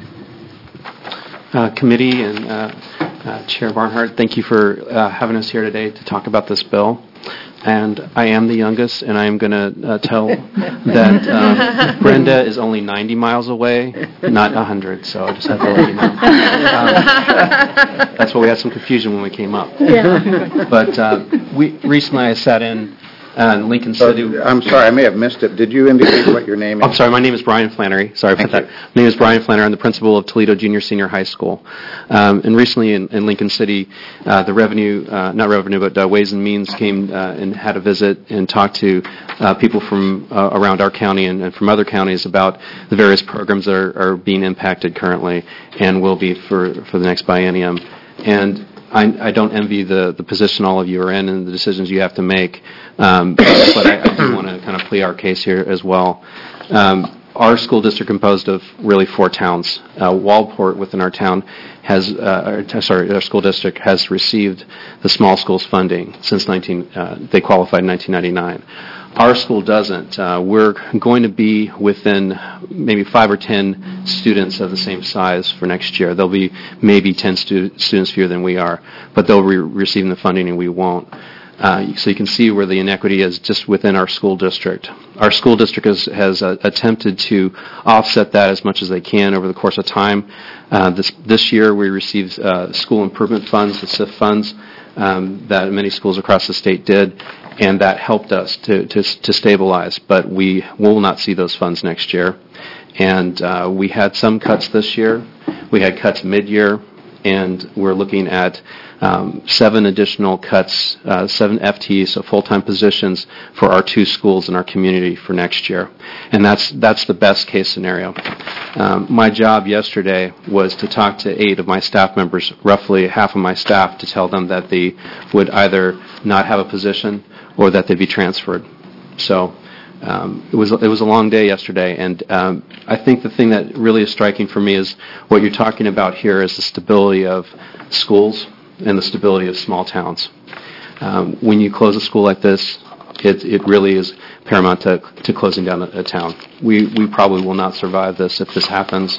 Uh, committee and uh, uh, Chair Barnhart, thank you for uh, having us here today to talk about this bill. And I am the youngest, and I am going to uh, tell that um, Brenda is only ninety miles away, not one hundred, so I just have to let you know. Um, that's why we had some confusion when we came up. Yeah. But uh, we recently I sat in uh, Lincoln City. Uh, I'm sorry, I may have missed it. Did you indicate what your name is? I'm sorry, my name is Brian Flannery. Sorry about that. My name is Brian Flannery. I'm the principal of Toledo Junior Senior High School. Um, and recently in, in Lincoln City, uh, the revenue, uh, not revenue, but uh, Ways and Means came uh, and had a visit and talked to uh, people from uh, around our county and, and from other counties about the various programs that are, are being impacted currently and will be for, for the next biennium. And I, I don't envy the, the position all of you are in and the decisions you have to make, um, but I, I do want to kind of plea our case here as well. Um, our school district composed of really four towns. Uh, Waldport within our town has, uh, or, sorry, our school district has received the small schools funding since nineteen. Uh, they qualified in nineteen ninety-nine. Our school doesn't. Uh, we're going to be within maybe five or ten students of the same size for next year. There'll be maybe ten stu- students fewer than we are, but they'll be receiving the funding and we won't. Uh, so you can see where the inequity is just within our school district. Our school district has, has uh, attempted to offset that as much as they can over the course of time. Uh, this, this year we received uh, school improvement funds, the S I F funds, um, that many schools across the state did, and that helped us to, to, to stabilize. But we will not see those funds next year. And uh, we had some cuts this year. We had cuts mid-year, and we're looking at um, seven additional cuts, uh, seven F T Es, so full-time positions for our two schools in our community for next year. And that's that's the best case scenario. Um, my job yesterday was to talk to eight of my staff members, roughly half of my staff, to tell them that they would either not have a position or that they'd be transferred. So um, it was it was a long day yesterday, and um, I think the thing that really is striking for me is what you're talking about here is the stability of schools and the stability of small towns. Um, when you close a school like this, it it really is paramount to, to closing down a, a town. We we probably will not survive this if this happens.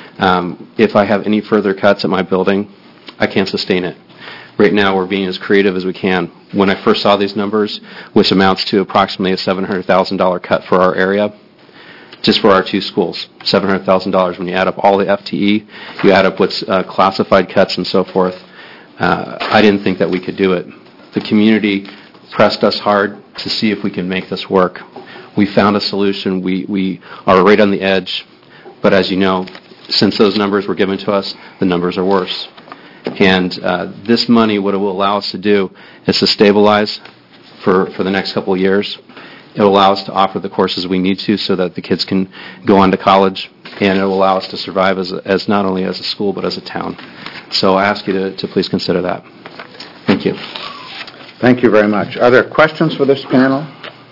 Um, if I have any further cuts at my building, I can't sustain it. Right now, we're being as creative as we can. When I first saw these numbers, which amounts to approximately a seven hundred thousand dollars cut for our area, just for our two schools, seven hundred thousand dollars. When you add up all the F T E, you add up what's uh, classified cuts and so forth, uh, I didn't think that we could do it. The community pressed us hard to see if we can make this work. We found a solution. We, we are right on the edge, but as you know, since those numbers were given to us, the numbers are worse. And uh, this money, what it will allow us to do is to stabilize for, for the next couple of years. It will allow us to offer the courses we need to so that the kids can go on to college and it will allow us to survive as, a, as not only as a school but as a town. So I ask you to, to please consider that. Thank you. Thank you very much. Are there questions for this panel?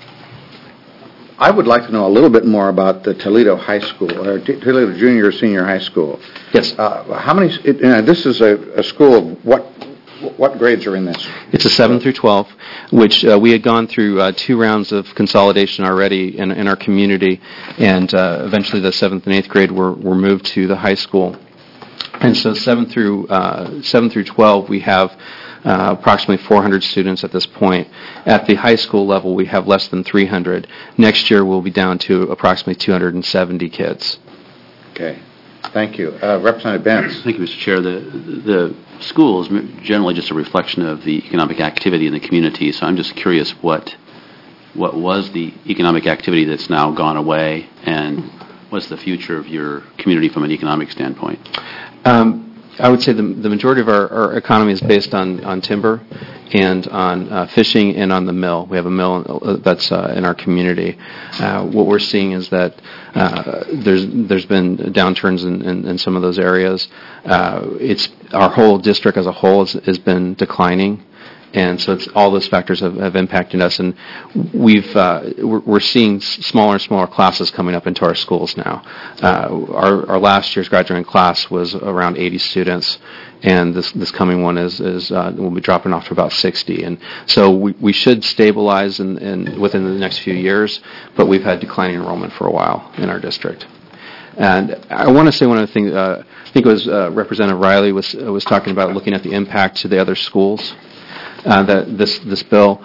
I would like to know a little bit more about the Toledo High School, or T- Toledo Junior or Senior High School. Yes. Uh, how many? It, uh, this is a, a school. Of what what grades are in this? It's a seven through twelve, which uh, we had gone through uh, two rounds of consolidation already in, in our community, and uh, eventually the seventh and eighth grade were, were moved to the high school. And so seven through uh, seven through twelve, we have uh, approximately four hundred students at this point. At the high school level, we have less than three hundred. Next year, we'll be down to approximately two hundred seventy kids. Okay. Thank you. Uh, Representative Benz. Thank you, Mister Chair. The, the school is generally just a reflection of the economic activity in the community, so I'm just curious what what was the economic activity that's now gone away, and what's the future of your community from an economic standpoint? Um, I would say the, the majority of our, our economy is based on, on timber and on uh, fishing and on the mill. We have a mill that's uh, in our community. Uh, what we're seeing is that uh, there's there's been downturns in, in, in some of those areas. Uh, it's our whole district as a whole has, has been declining. And so it's, all those factors have, have impacted us, and we've uh, we're, we're seeing smaller and smaller classes coming up into our schools now. Uh, our, our last year's graduating class was around eighty students, and this this coming one is is uh, we'll be dropping off to about sixty. And so we, we should stabilize in, in within the next few years, but we've had declining enrollment for a while in our district. And I want to say one other thing. Uh, I think it was uh, Representative Riley was uh, was talking about looking at the impact to the other schools. Uh, that this this bill,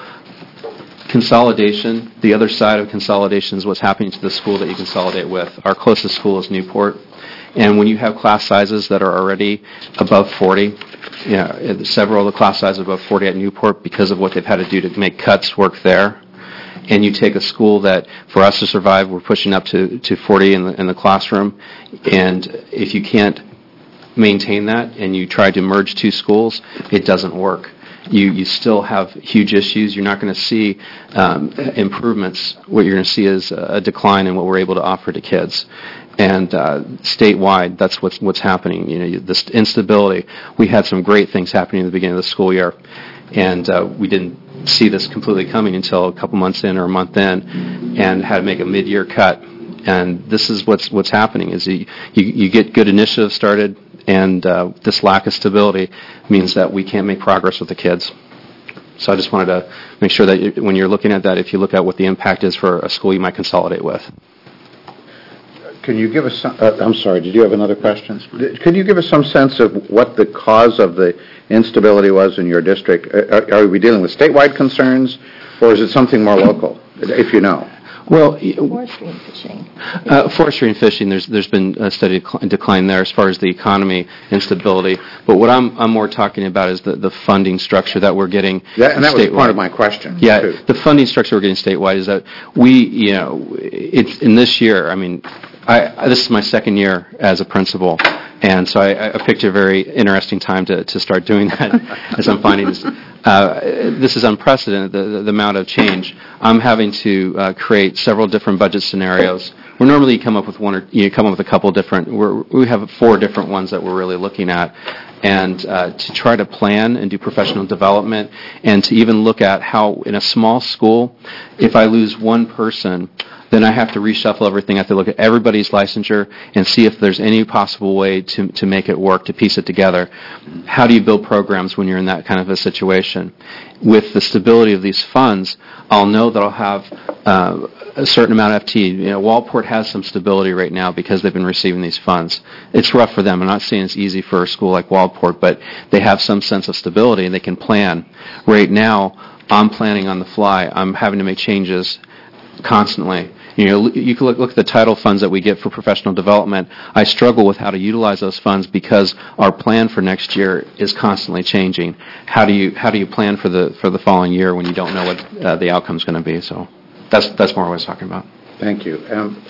consolidation, the other side of consolidation is what's happening to the school that you consolidate with. Our closest school is Newport, and when you have class sizes that are already above forty, you know, several of the class sizes above forty at Newport because of what they've had to do to make cuts work there, and you take a school that, for us to survive, we're pushing up to, to forty in the, in the classroom, and if you can't maintain that and you try to merge two schools, it doesn't work. You you still have huge issues. You're not going to see um, improvements. What you're going to see is a decline in what we're able to offer to kids. And uh, statewide, that's what's what's happening. You know, this instability. We had some great things happening at the beginning of the school year, and uh, we didn't see this completely coming until a couple months in or a month in, and had to make a mid-year cut. And this is what's what's happening: is you you, you get good initiatives started. And uh, this lack of stability means that we can't make progress with the kids. So I just wanted to make sure that you, when you're looking at that, if you look at what the impact is for a school you might consolidate with. Can you give us some, uh, I'm sorry, did you have another question? Could you give us some sense of what the cause of the instability was in your district? Are, are we dealing with statewide concerns, or is it something more local, if you know? Well, forestry and fishing. Uh, forestry and fishing. There's there's been a steady decline there as far as the economy instability. But what I'm I'm more talking about is the, the funding structure that we're getting. That, and that statewide. was part of my question. Yeah, too. The funding structure we're getting statewide is that we, you know, it's in this year. I mean, I, I this is my second year as a principal. And so I, I picked a very interesting time to, to start doing that, as I'm finding this. Uh, this is unprecedented, the, the, the amount of change. I'm having to uh, create several different budget scenarios. Where normally you come up with one or you come up with a couple different. We're, we have four different ones that we're really looking at, and uh, to try to plan and do professional development, and to even look at how in a small school, if I lose one person, then I have to reshuffle everything. I have to look at everybody's licensure and see if there's any possible way to to make it work, to piece it together. How do you build programs when you're in that kind of a situation? With the stability of these funds, I'll know that I'll have uh, a certain amount of F T E. You know, Walport has some stability right now because they've been receiving these funds. It's rough for them. I'm not saying it's easy for a school like Walport, but they have some sense of stability and they can plan. Right now, I'm planning on the fly. I'm having to make changes constantly. You know, you can look, look at the title funds that we get for professional development. I struggle with how to utilize those funds because our plan for next year is constantly changing. How do you how do you plan for the for the following year when you don't know what uh, the outcome's going to be? So that's that's more what I was talking about. Thank you. Um,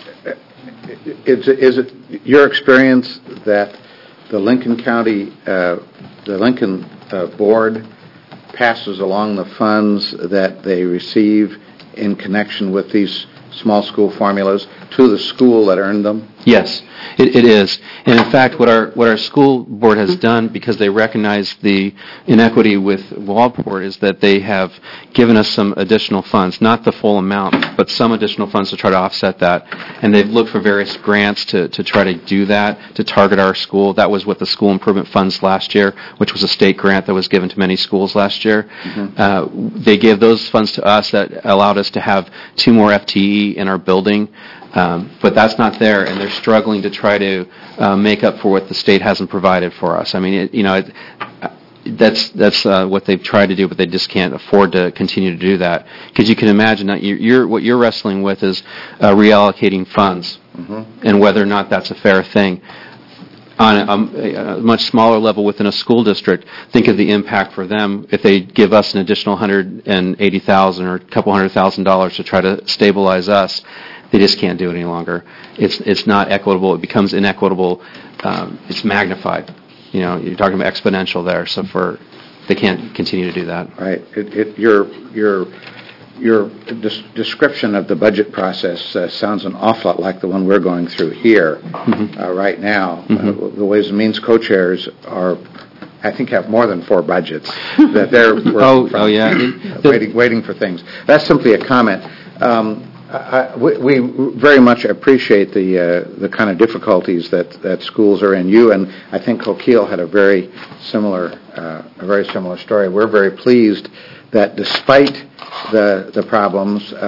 is, is it your experience that the Lincoln County, uh, the Lincoln uh, Board passes along the funds that they receive in connection with these small school formulas to the school that earned them? Yes, it, it is. And in fact, what our what our school board has done, because they recognize the inequity with Waldport, is that they have given us some additional funds, not the full amount, but some additional funds to try to offset that. And they've looked for various grants to, to try to do that, to target our school. That was with the school improvement funds last year, which was a state grant that was given to many schools last year. Mm-hmm. Uh, they gave those funds to us that allowed us to have two more F T E in our building. Um, but that's not there, and they're struggling to try to uh, make up for what the state hasn't provided for us. I mean, it, you know, it, that's that's uh, what they've tried to do, but they just can't afford to continue to do that. Because you can imagine that you're, you're, what you're wrestling with is uh, reallocating funds, mm-hmm. and whether or not that's a fair thing. On a, a much smaller level within a school district, think of the impact for them if they give us an additional one hundred eighty thousand dollars or a couple hundred thousand dollars to try to stabilize us. They just can't do it any longer. It's it's not equitable. It becomes inequitable. Um, it's magnified. You know, you're talking about exponential there. So for they can't continue to do that. Right. It, it, your your your des- description of the budget process uh, sounds an awful lot like the one we're going through here mm-hmm. uh, right now. Mm-hmm. Uh, the Ways and Means co-chairs are, I think, have more than four budgets that they're working oh, from, oh yeah, uh, waiting waiting for things. That's simply a comment. Um, I, we, we very much appreciate the uh, the kind of difficulties that, that schools are in. You and I think Coquille had a very similar uh, a very similar story. We're very pleased that despite the the problems, uh,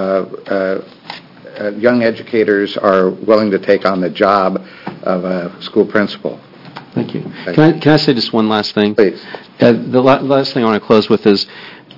uh, uh, young educators are willing to take on the job of a school principal. Thank you. Can I can I say just one last thing? Please. Uh, the la- last thing I want to close with is,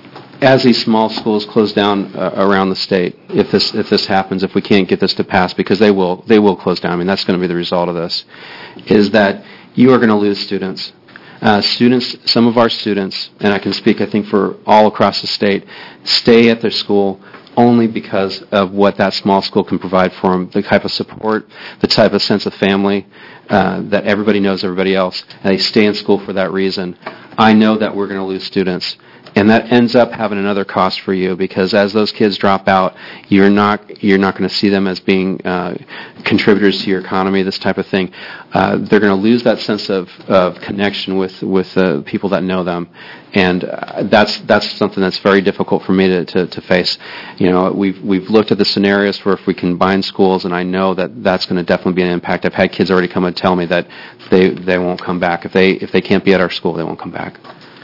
as these small schools close down uh, around the state, if this if this happens, if we can't get this to pass, because they will they will close down. I mean, that's going to be the result of this. Is that you are going to lose students. Uh, students, some of our students, and I can speak, I think, for all across the state, stay at their school only because of what that small school can provide for them, the type of support, the type of sense of family uh, that everybody knows everybody else, and they stay in school for that reason. I know that we're going to lose students. And that ends up having another cost for you, because as those kids drop out, you're not you're not going to see them as being uh, contributors to your economy, this type of thing. Uh, they're going to lose that sense of, of connection with with uh, people that know them, and uh, that's that's something that's very difficult for me to, to, to face. You know, we've we've looked at the scenarios for if we combine schools, and I know that that's going to definitely be an impact. I've had kids already come and tell me that they they won't come back if they if they can't be at our school, they won't come back.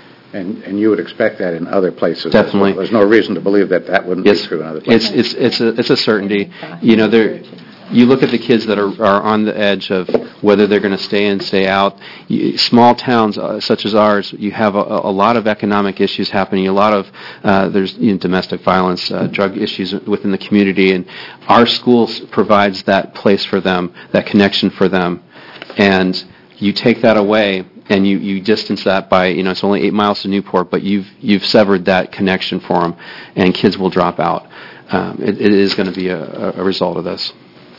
And and you would expect that in other places. Definitely. Well. There's no reason to believe that that wouldn't yes. be true in other places. It's it's it's a it's a certainty. You know, there. You look at the kids that are, are on the edge of whether they're going to stay in, stay out. You, small towns uh, such as ours, you have a, a lot of economic issues happening. A lot of uh, there's you know, domestic violence, uh, drug issues within the community, and our school provides that place for them, that connection for them. And you take that away, and you, you distance that by, you know, it's only eight miles to Newport, but you've you've severed that connection for them, and kids will drop out. Um, it, it is going to be a, a result of this.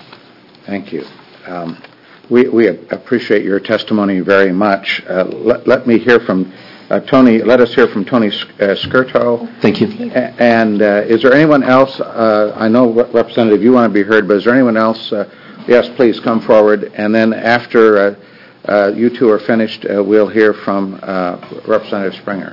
Thank you. Um, we we appreciate your testimony very much. Uh, let, let me hear from uh, Tony. Let us hear from Tony uh, Skirto. Thank you. A- and uh, is there anyone else? Uh, I know, Representative, you want to be heard, but is there anyone else? Uh, yes, please come forward. And then after uh, uh, you two are finished, uh, we'll hear from uh, Representative Springer.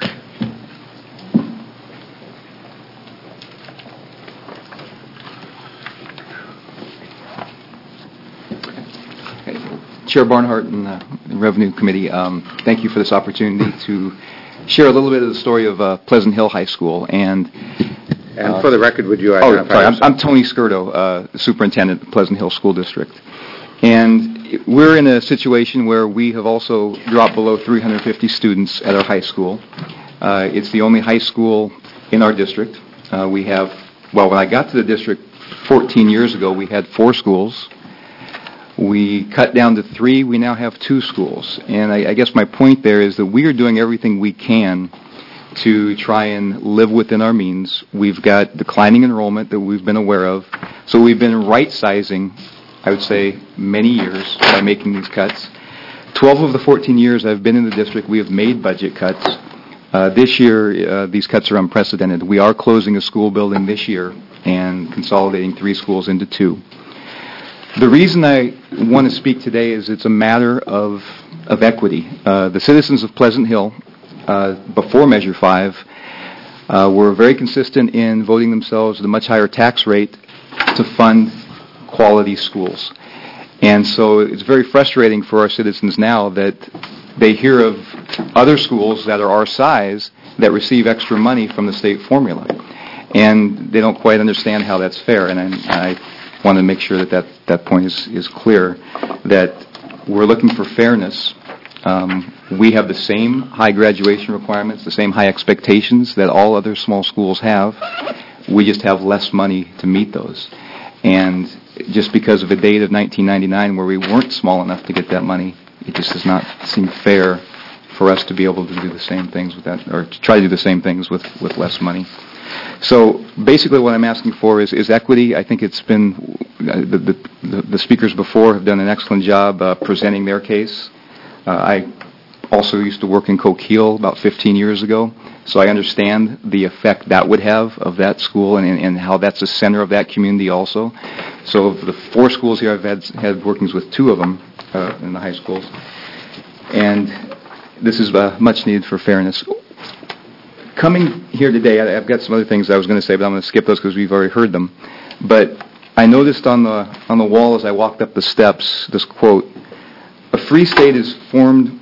Chair Barnhart and the Revenue Committee, um, thank you for this opportunity to share a little bit of the story of uh, Pleasant Hill High School. And and uh, for the record, would you oh, identify sorry, yourself? I'm, I'm Tony Skirto, uh, Superintendent of Pleasant Hill School District. And we're in a situation where we have also dropped below three hundred fifty students at our high school. Uh, it's the only high school in our district. Uh, we have, well, when I got to the district fourteen years ago, we had four schools. We cut down to three. We now have two schools. And I, I guess my point there is that we are doing everything we can to try and live within our means. We've got declining enrollment that we've been aware of. So we've been right-sizing, I would say, many years by making these cuts. Twelve of the fourteen years I've been in the district, we have made budget cuts. Uh, this year, uh, these cuts are unprecedented. We are closing a school building this year and consolidating three schools into two. The reason I want to speak today is it's a matter of, of equity. Uh, the citizens of Pleasant Hill, uh, before Measure five, uh, were very consistent in voting themselves at a much higher tax rate to fund quality schools. And so it's very frustrating for our citizens now that they hear of other schools that are our size that receive extra money from the state formula. And they don't quite understand how that's fair. And I, I want to make sure that that, that point is, is clear, that we're looking for fairness. Um, we have the same high graduation requirements, the same high expectations that all other small schools have. We just have less money to meet those. And just because of a date of nineteen ninety-nine where we weren't small enough to get that money, it just does not seem fair for us to be able to do the same things with that, or to try to do the same things with, with less money. So basically what I'm asking for is, is equity. I think it's been, uh, the, the, the speakers before have done an excellent job uh, presenting their case. Uh, I also used to work in Coquille about fifteen years ago, so I understand the effect that would have of that school and, and how that's the center of that community also. So of the four schools here, I've had, had workings with two of them uh, in the high schools. And this is uh, much needed for fairness. Coming here today, I, I've got some other things I was going to say, but I'm going to skip those because we've already heard them. But I noticed on the on the wall as I walked up the steps this quote: "A free state is formed.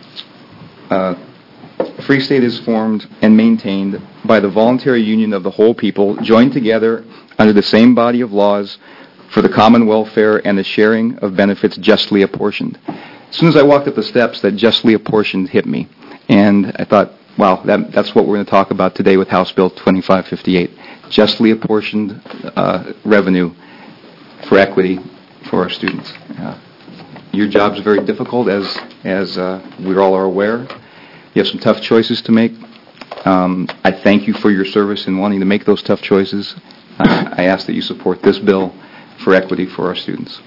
Uh, a free state is formed and maintained by the voluntary union of the whole people, joined together under the same body of laws for the common welfare and the sharing of benefits justly apportioned." As soon as I walked up the steps, that justly apportioned hit me, and I thought, wow, that, that's what we're going to talk about today with House Bill twenty-five fifty-eight. Justly apportioned uh, revenue for equity for our students. Uh, your job is very difficult, as as uh, we all are aware. You have some tough choices to make. Um, I thank you for your service in wanting to make those tough choices. Uh, I ask that you support this bill for equity for our students.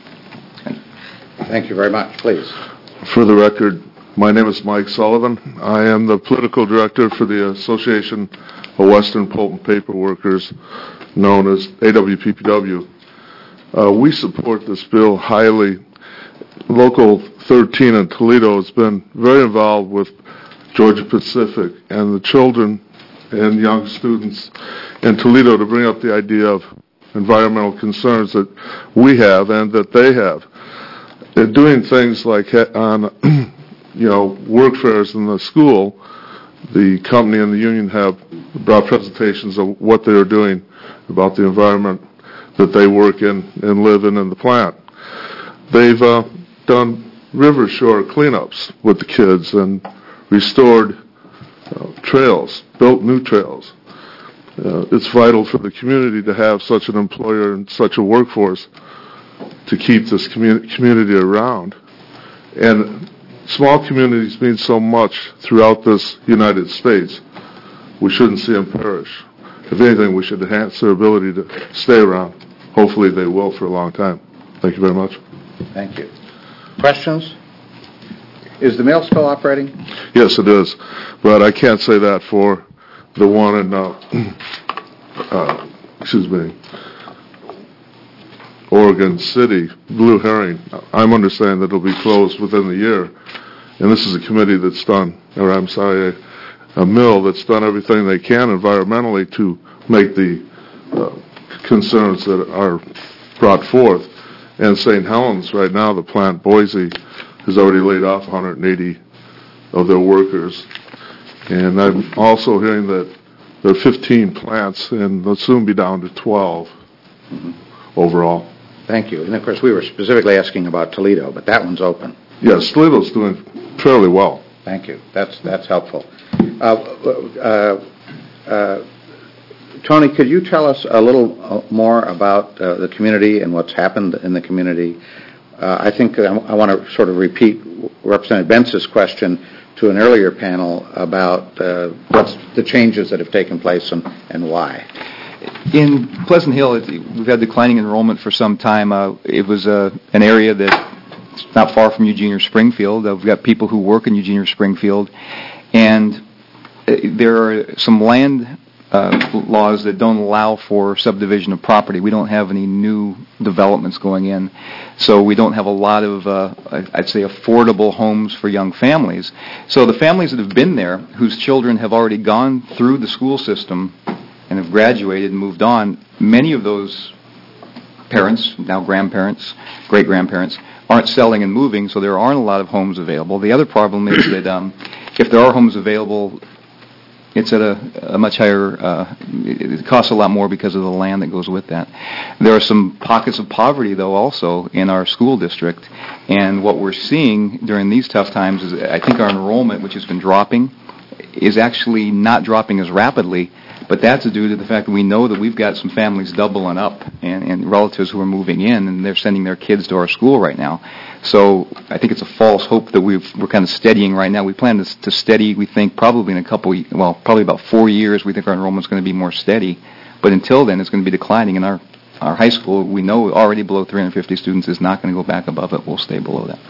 Thank you very much. Please. For the record, my name is Mike Sullivan. I am the political director for the Association of Western Pulp and Paper Workers, known as A W P P W. Uh, we support this bill highly. Local thirteen in Toledo has been very involved with Georgia Pacific and the children and young students in Toledo to bring up the idea of environmental concerns that we have and that they have. They're doing things like on, you know, work fairs in the school. The company and the union have brought presentations of what they are doing about the environment that they work in and live in in the plant. They've uh, done river shore cleanups with the kids and restored uh, trails, built new trails. Uh, it's vital for the community to have such an employer and such a workforce to keep this commu- community around. And small communities mean so much throughout this United States. We shouldn't see them perish. If anything, we should enhance their ability to stay around. Hopefully they will for a long time. Thank you very much. Thank you. Questions? Is the mill still operating? Yes, it is. But I can't say that for the one in, uh, uh, excuse me, Oregon City, Blue Herring. I'm understanding that it'll be closed within the year. And this is a committee that's done, or I'm sorry, a, a mill that's done everything they can environmentally to make the uh, concerns that are brought forth. And Saint Helens, right now, the plant Boise, has already laid off one hundred eighty of their workers. And I'm also hearing that there are fifteen plants, and they'll soon be down to twelve mm-hmm. overall. Thank you. And, of course, we were specifically asking about Toledo, but that one's open. Yes, Toledo's doing fairly well. Thank you. That's that's helpful. Uh, uh, uh, Tony, could you tell us a little more about uh, the community and what's happened in the community? Uh, I think I, I want to sort of repeat Representative Bentz's question to an earlier panel about uh, what's the changes that have taken place and, and why. In Pleasant Hill, it, we've had declining enrollment for some time. Uh, it was uh, an area that's not far from Eugene or Springfield. Uh, we've got people who work in Eugene or Springfield, and uh, there are some land uh, laws that don't allow for subdivision of property. We don't have any new developments going in, so we don't have a lot of, uh, I'd say, affordable homes for young families. So the families that have been there, whose children have already gone through the school system and have graduated and moved on, many of those parents, now grandparents, great-grandparents, aren't selling and moving, so there aren't a lot of homes available. The other problem is that um, if there are homes available, it's at a, a much higher, uh, it, it costs a lot more because of the land that goes with that. There are some pockets of poverty, though, also in our school district, and what we're seeing during these tough times is I think our enrollment, which has been dropping, is actually not dropping as rapidly, but that's due to the fact that we know that we've got some families doubling up and, and relatives who are moving in, and they're sending their kids to our school right now. So I think it's a false hope that we've, we're kind of steadying right now. We plan to, to steady, we think, probably in a couple, well, probably about four years, we think our enrollment's going to be more steady. But until then, it's going to be declining. And our, our high school, we know already below three hundred fifty students, is not going to go back above it. We'll stay below that.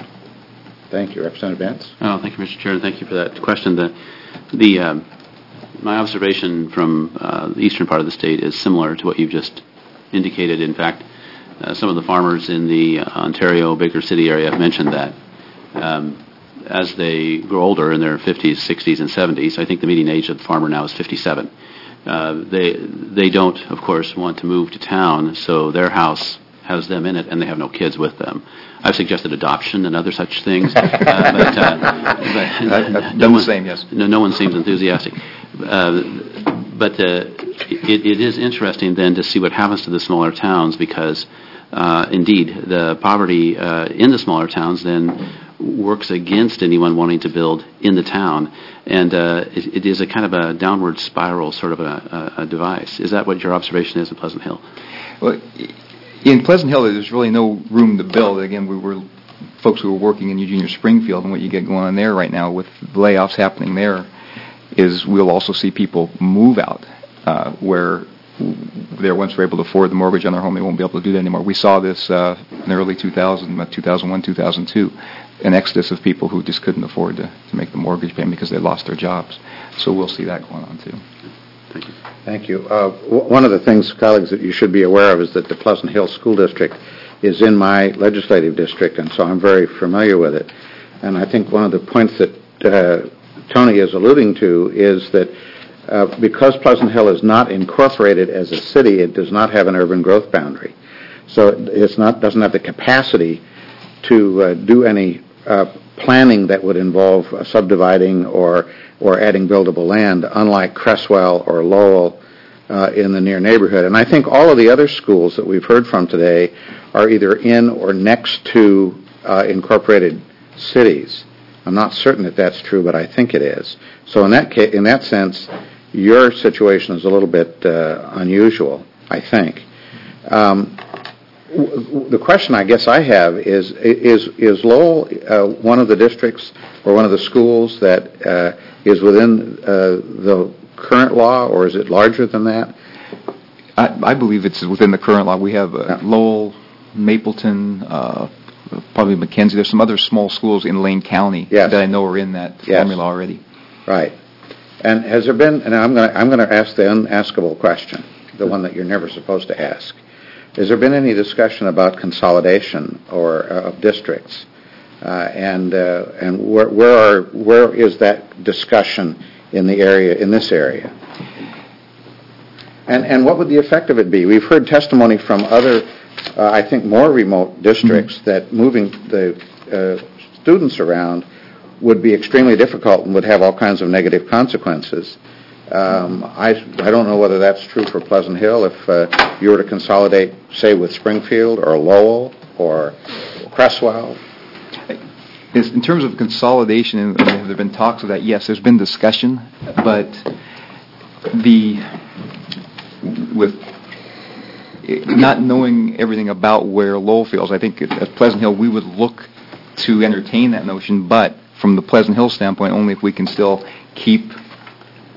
Thank you. Representative Vance? Oh, thank you, Mister Chair, and thank you for that question. The, the um, my observation from uh, the eastern part of the state is similar to what you've just indicated. In fact, uh, some of the farmers in the uh, Ontario, Baker City area have mentioned that um, as they grow older in their fifties, sixties, and seventies, I think the median age of the farmer now is fifty-seven. Uh, they they don't, of course, want to move to town, so their house has them in it, and they have no kids with them. I've suggested adoption and other such things, uh, but, uh, but no, one, same, yes. no, no one seems enthusiastic. Uh, but uh, it, it is interesting then to see what happens to the smaller towns, because uh, indeed the poverty uh, in the smaller towns then works against anyone wanting to build in the town, and uh, it, it is a kind of a downward spiral sort of a, a, a device. Is that what your observation is in Pleasant Hill? Well, in Pleasant Hill, there's really no room to build. Again, we were folks who were working in Eugene or Springfield, and what you get going on there right now with layoffs happening there is we'll also see people move out uh, where they're once they're able to afford the mortgage on their home, they won't be able to do that anymore. We saw this uh, in the early two thousands, two thousand one, two thousand two, an exodus of people who just couldn't afford to, to make the mortgage payment because they lost their jobs. So we'll see that going on too. Thank you. Thank you. Uh, w- one of the things, colleagues, that you should be aware of is that the Pleasant Hill School District is in my legislative district, and so I'm very familiar with it. And I think one of the points that uh, Tony is alluding to is that uh, because Pleasant Hill is not incorporated as a city, it does not have an urban growth boundary. So it it's not doesn't have the capacity to uh, do any uh, planning that would involve uh, subdividing or or adding buildable land, unlike Cresswell or Lowell uh, in the near neighborhood. And I think all of the other schools that we've heard from today are either in or next to uh, incorporated cities. I'm not certain that that's true, but I think it is. So in that ca- in that sense, your situation is a little bit uh, unusual, I think. Um, The question I guess I have is, is is Lowell uh, one of the districts or one of the schools that uh, is within uh, the current law, or is it larger than that? I, I believe it's within the current law. We have uh, yeah. Lowell, Mapleton, uh, probably McKenzie. There's some other small schools in Lane County yes. that I know are in that yes. formula already. Right. And has there been, and I'm going to I'm going to ask the unaskable question, the one that you're never supposed to ask. Has there been any discussion about consolidation or uh, of districts, uh, and uh, and where where are where is that discussion in the area in this area? And and what would the effect of it be? We've heard testimony from other, uh, I think, more remote districts mm-hmm. that moving the uh, students around would be extremely difficult and would have all kinds of negative consequences. Um, I, I don't know whether that's true for Pleasant Hill. If uh, you were to consolidate, say, with Springfield or Lowell or Cresswell. In terms of consolidation, have there been talks of that? Yes, there's been discussion, but the with not knowing everything about where Lowell feels, I think at Pleasant Hill we would look to entertain that notion, but from the Pleasant Hill standpoint, only if we can still keep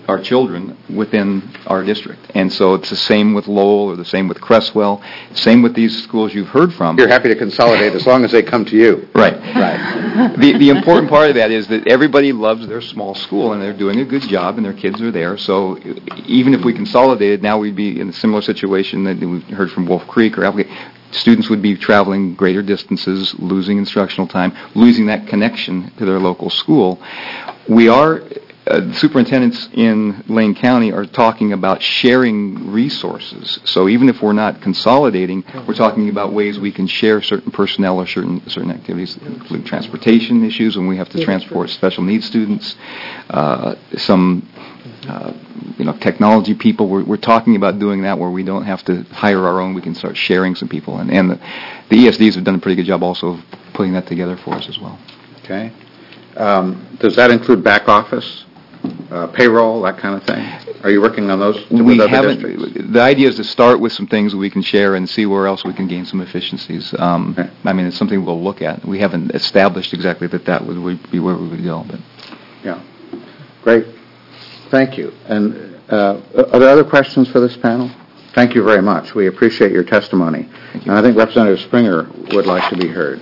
our children within our district. And so it's the same with Lowell, or the same with Cresswell, same with these schools you've heard from. You're happy to consolidate as long as they come to you. Right. Right. The the important part of that is that everybody loves their small school, and they're doing a good job, and their kids are there. So even if we consolidated, now we'd be in a similar situation that we heard from Wolf Creek or Applegate. Students would be traveling greater distances, losing instructional time, losing that connection to their local school. We are, uh, superintendents in Lane County are talking about sharing resources. So even if we're not consolidating, we're talking about ways we can share certain personnel or certain certain activities, including transportation issues when we have to transport special needs students, uh, some Uh, you know, technology people. We're, we're talking about doing that where we don't have to hire our own. We can start sharing some people. And, and the, the E S Ds have done a pretty good job also of putting that together for us as well. Okay. Um, does that include back office, uh, payroll, that kind of thing? Are you working on those with we other haven't, districts? The idea is to start with some things that we can share and see where else we can gain some efficiencies. Um, okay. I mean, it's something we'll look at. We haven't established exactly that that would be where we would go. But yeah. Great. Thank you. And uh, are there other questions for this panel? Thank you very much. We appreciate your testimony. And I think Representative Springer would like to be heard.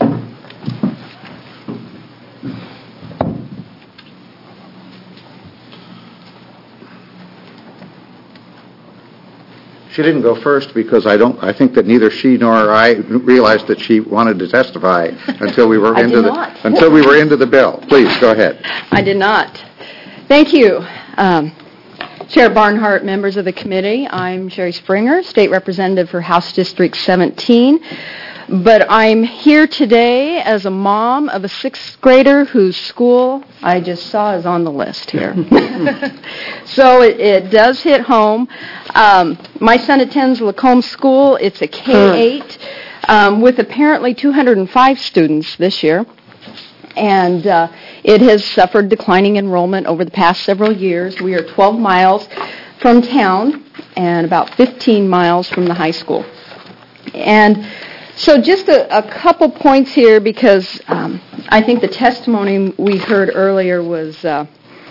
She didn't go first because I don't. I think that neither she nor I realized that she wanted to testify until we were I into did the not. until we were into the bill. Please go ahead. I did not. Thank you. Um, Chair Barnhart, members of the committee, I'm Sherry Springer, State Representative for House District seventeen, but I'm here today as a mom of a sixth grader whose school I just saw is on the list here. So it, it does hit home. Um, my son attends Lacombe School. It's a K eight um, with apparently two hundred five students this year. And uh, it has suffered declining enrollment over the past several years. We are twelve miles from town and about fifteen miles from the high school. And so just a, a couple points here because um, I think the testimony we heard earlier was uh,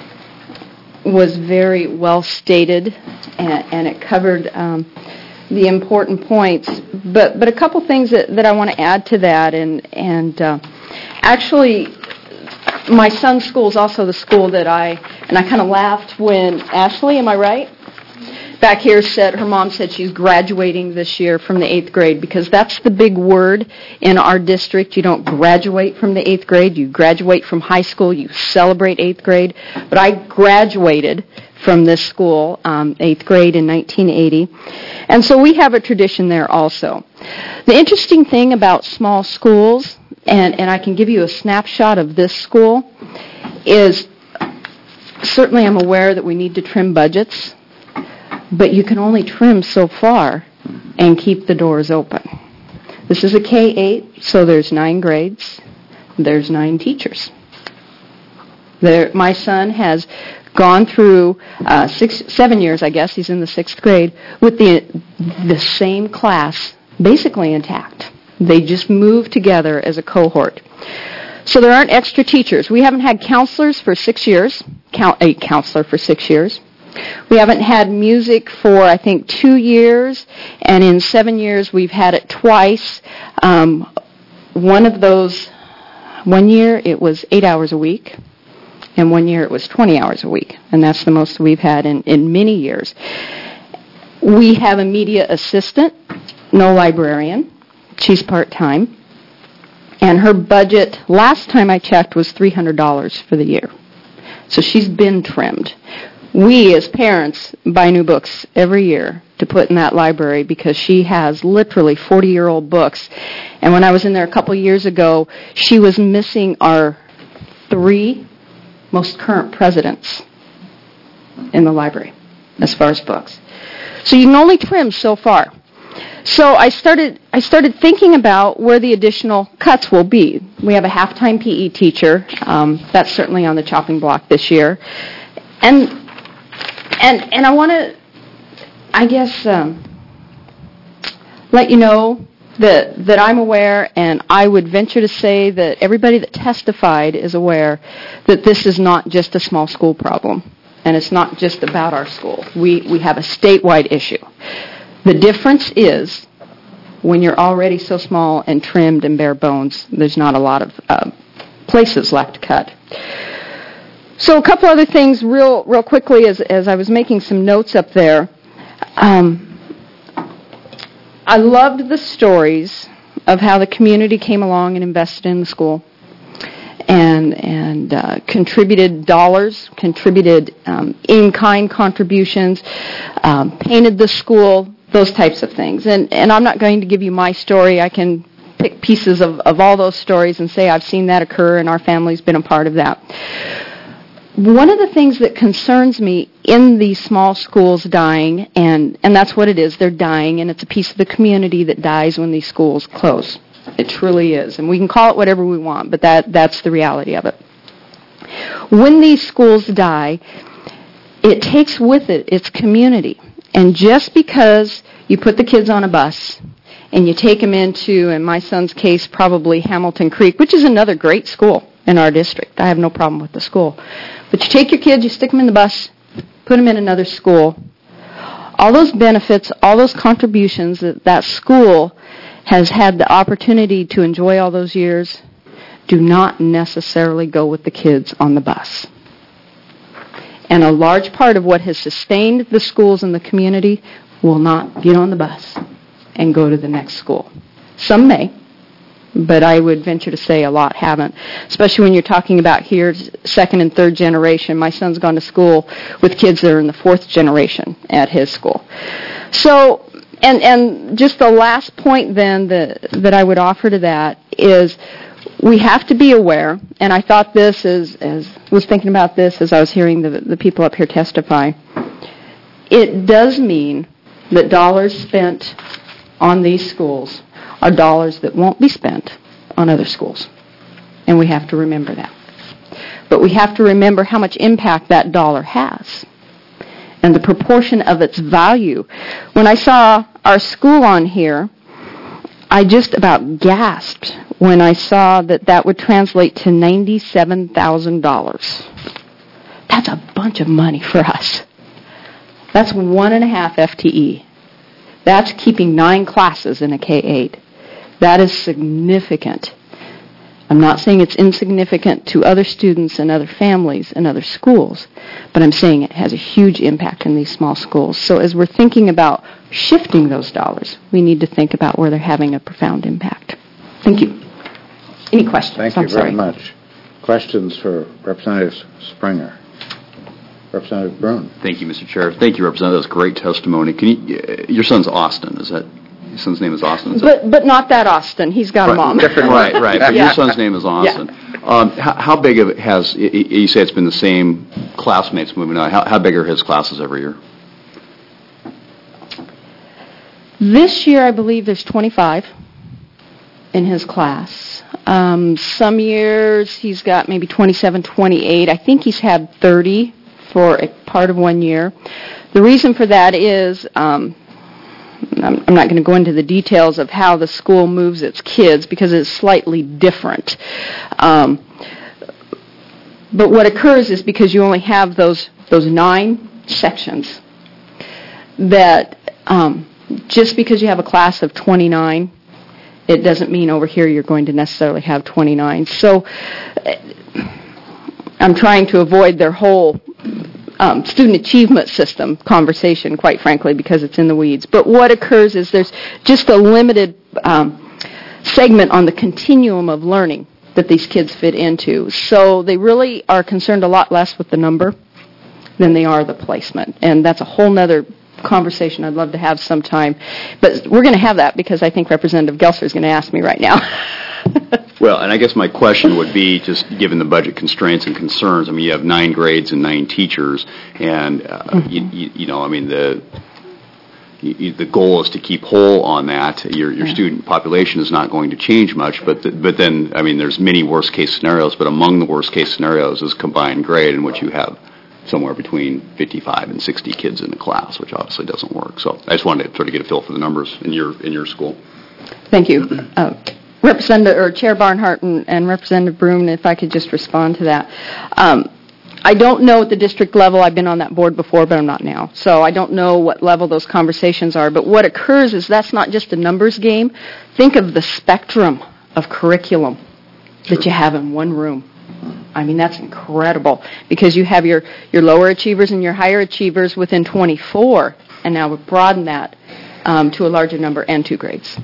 was very well stated, and, and it covered um, the important points. But but a couple things that, that I want to add to that, and and uh, actually, my son's school is also the school that I, and I kind of laughed when Ashley, am I right? Back here said, her mom said she's graduating this year from the eighth grade because that's the big word in our district. You don't graduate from the eighth grade. You graduate from high school. You celebrate eighth grade. But I graduated from this school, um, eighth grade in nineteen eighty. And so we have a tradition there also. The interesting thing about small schools, and, and I can give you a snapshot of this school, is certainly I'm aware that we need to trim budgets, but you can only trim so far and keep the doors open. This is a K eight, so there's nine grades. There's nine teachers. There, my son has gone through uh, six, seven years, I guess, he's in the sixth grade, with the the same class basically intact. They just moved together as a cohort. So there aren't extra teachers. We haven't had counselors for six years, count, a counselor for six years. We haven't had music for, I think, two years, and in seven years we've had it twice. Um, one of those, one year it was eight hours a week, and one year it was twenty hours a week, and that's the most we've had in, in many years. We have a media assistant, no librarian. She's part-time, and her budget, last time I checked, was three hundred dollars for the year. So she's been trimmed. We, as parents, buy new books every year to put in that library because she has literally forty-year-old books. And when I was in there a couple years ago, she was missing our three most current presidents in the library as far as books. So you can only trim so far. So I started I started thinking about where the additional cuts will be. We have a half-time P E teacher. Um, that's certainly on the chopping block this year. And and and I want to, I guess, um, let you know that that I'm aware, and I would venture to say that everybody that testified is aware that this is not just a small school problem. and it's not just about our school. We, we have a statewide issue. The difference is when you're already so small and trimmed and bare bones, there's not a lot of uh, places left to cut. So a couple other things real real quickly as, as I was making some notes up there. Um, I loved the stories of how the community came along and invested in the school and and uh, contributed dollars, contributed um, in-kind contributions, um, painted the school, those types of things. And and I'm not going to give you my story. I can pick pieces of, of all those stories and say I've seen that occur and our family's been a part of that. One of the things that concerns me in these small schools dying, and, and that's what it is, they're dying, and it's a piece of the community that dies when these schools close. It truly is. And we can call it whatever we want, but that, that's the reality of it. When these schools die, it takes with it its community. And just because you put the kids on a bus and you take them into, in my son's case, probably Hamilton Creek, which is another great school in our district. I have no problem with the school. But you take your kids, you stick them in the bus, put them in another school. All those benefits, all those contributions that that school has had the opportunity to enjoy all those years do not necessarily go with the kids on the bus. And a large part of what has sustained the schools in the community will not get on the bus and go to the next school. Some may, but I would venture to say a lot haven't, especially when you're talking about here, second and third generation. My son's gone to school with kids that are in the fourth generation at his school. So, and and just the last point then that, that I would offer to that is we have to be aware, and I thought this as, as was thinking about this as I was hearing the, the people up here testify, it does mean that dollars spent on these schools are dollars that won't be spent on other schools. And we have to remember that. But we have to remember how much impact that dollar has and the proportion of its value. When I saw our school on here, I just about gasped when I saw that that would translate to ninety-seven thousand dollars. That's a bunch of money for us. That's one and a half F T E. That's keeping nine classes in a K eight. That is significant. I'm not saying it's insignificant to other students and other families and other schools, but I'm saying it has a huge impact in these small schools. So as we're thinking about shifting those dollars, we need to think about where they're having a profound impact. Thank you. Any questions? Thank you I'm very sorry. much. Questions for Representative Springer? Representative Brune. Thank you, Mister Chair. Thank you, Representative. That was great testimony. Can you, your son's Austin, is that? Your son's name is Austin. Is But but not that Austin. He's got right. a mom. Different, right, right. But Yeah. your son's name is Austin. Yeah. Um, how, how big of it has? y- y- You say it's been the same classmates moving on. How, how big are his classes every year? This year, I believe there's twenty-five in his class. Um, some years he's got maybe twenty-seven, twenty-eight. I think he's had thirty for a part of one year. The reason for that is, um, I'm, I'm not going to go into the details of how the school moves its kids because it's slightly different. Um, but what occurs is because you only have those those nine sections, that um, just because you have a class of twenty-nine, it doesn't mean over here you're going to necessarily have twenty-nine. So uh, I'm trying to avoid their whole um, student achievement system conversation, quite frankly, because it's in the weeds. But what occurs is there's just a limited um, segment on the continuum of learning that these kids fit into. So they really are concerned a lot less with the number than they are the placement. And that's a whole nother conversation I'd love to have sometime. But we're going to have that because I think Representative Gelser is going to ask me right now. Well, and I guess my question would be, just given the budget constraints and concerns, I mean, you have nine grades and nine teachers, and, uh, mm-hmm. you, you, you know, I mean, the you, the goal is to keep whole on that. Your your yeah. student population is not going to change much, but the, but then, I mean, there's many worst-case scenarios, but among the worst-case scenarios is combined grade in which you have somewhere between fifty-five and sixty kids in the class, which obviously doesn't work. So I just wanted to sort of get a feel for the numbers in your in your school. Thank you. Uh, Representative or Chair Barnhart and, and Representative Brune, if I could just respond to that. Um, I don't know at the district level. I've been on that board before, but I'm not now. So I don't know what level those conversations are. But what occurs is that's not just a numbers game. Think of the spectrum of curriculum that you have in one room. I mean, that's incredible because you have your, your lower achievers and your higher achievers within twenty-four, and now we've broadened that um, to a larger number and two grades.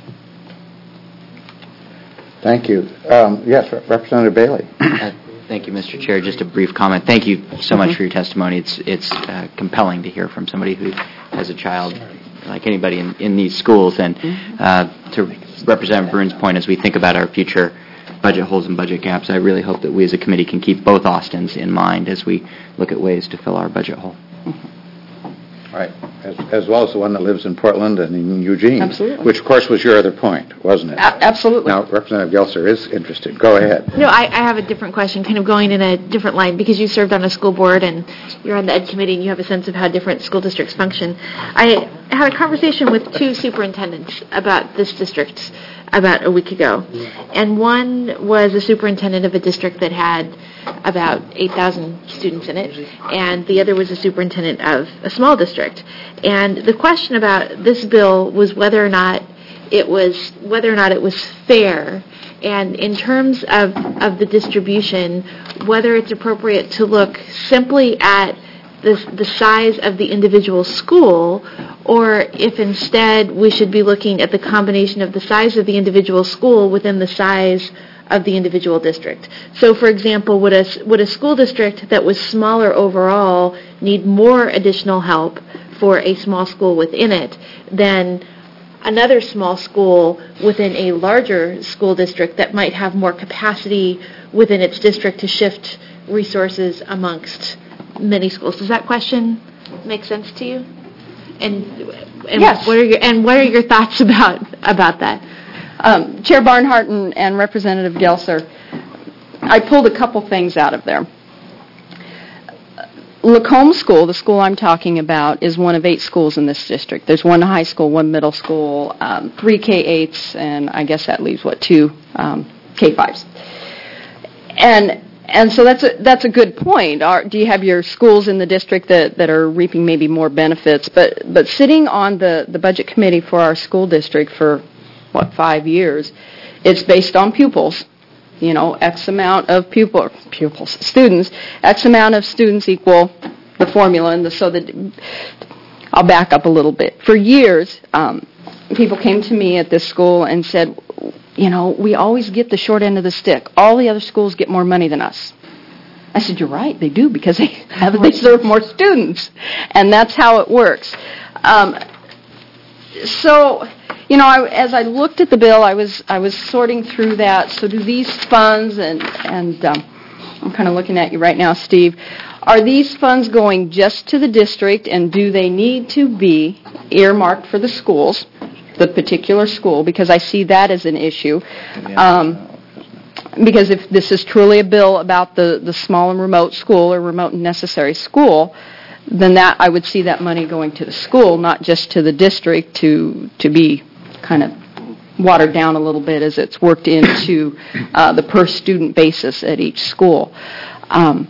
Thank you. Um, yes, Representative Bailey. Uh, thank you, Mister Chair. Just a brief comment. Thank you so much for your testimony. It's it's uh, compelling to hear from somebody who has a child like anybody in, in these schools. And uh, to Representative Bruin's point, as we think about our future budget holes and budget gaps, I really hope that we as a committee can keep both Austins in mind as we look at ways to fill our budget hole. Right, as, as well as the one that lives in Portland and in Eugene. Absolutely. Which, of course, was your other point, wasn't it? A- absolutely. Now, Representative Gelser is interested. Go ahead. No, I, I have a different question, kind of going in a different line, because you served on a school board and you're on the Ed Committee and you have a sense of how different school districts function. I had a conversation with two superintendents about this district about a week ago. And one was a superintendent of a district that had about eight thousand students in it, and the other was a superintendent of a small district. And the question about this bill was whether or not it was whether or not it was fair, and in terms of, of the distribution, whether it's appropriate to look simply at the, the size of the individual school, or if instead we should be looking at the combination of the size of the individual school within the size of the individual district. So, for example, would a, would a school district that was smaller overall need more additional help for a small school within it than another small school within a larger school district that might have more capacity within its district to shift resources amongst many schools? Does that question make sense to you? And, and yes. What are your and what are your thoughts about about that? Um, Chair Barnhart and, and Representative Gelser, I pulled a couple things out of there. Lacombe School, the school I'm talking about, is one of eight schools in this district. There's one high school, one middle school, um, three K eights, and I guess that leaves, what, two um, K fives. And and so that's a, that's a good point. Are, do you have your schools in the district that, that are reaping maybe more benefits? But but sitting on the, the budget committee for our school district for, what, five years, it's based on pupils. You know, X amount of pupil, pupils, students, X amount of students equal the formula. And the, so that, I'll back up a little bit. For years, um, people came to me at this school and said, you know, we always get the short end of the stick. All the other schools get more money than us. I said, you're right, they do, because they have, they serve more students. And that's how it works. Um, so... You know, I, as I looked at the bill, I was I was sorting through that. So do these funds, and, and um, I'm kind of looking at you right now, Steve, are these funds going just to the district, and do they need to be earmarked for the schools, the particular school, because I see that as an issue. Um, because if this is truly a bill about the, the small and remote school or remote and necessary school, then that I would see that money going to the school, not just to the district to to be kind of watered down a little bit as it's worked into uh, the per-student basis at each school. Um,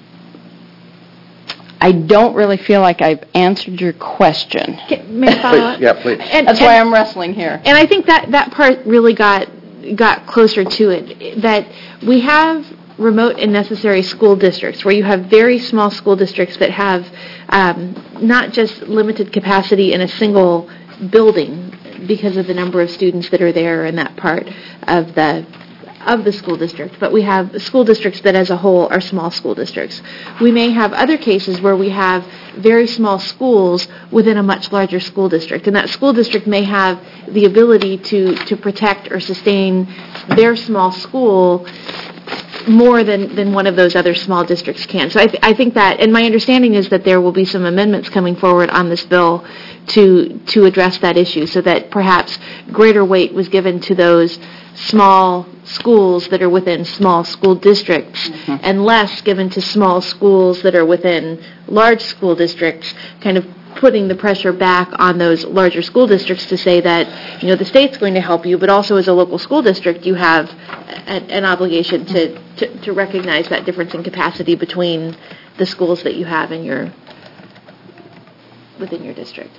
I don't really feel like I've answered your question. Can, may I follow up? Yeah, please. And, That's and, why I'm wrestling here. And I think that, that part really got got closer to it, that we have remote and necessary school districts where you have very small school districts that have um, not just limited capacity in a single building because of the number of students that are there in that part of the of the school district, but we have school districts that as a whole are small school districts. We may have other cases where we have very small schools within a much larger school district, and that school district may have the ability to, to protect or sustain their small school more than, than one of those other small districts can. So I, th- I think that, and my understanding is that there will be some amendments coming forward on this bill to to address that issue, so that perhaps greater weight was given to those small schools that are within small school districts, mm-hmm. and less given to small schools that are within large school districts, kind of putting the pressure back on those larger school districts to say that, you know, the state's going to help you, but also as a local school district, you have a, an obligation to, to, to recognize that difference in capacity between the schools that you have in your within your district.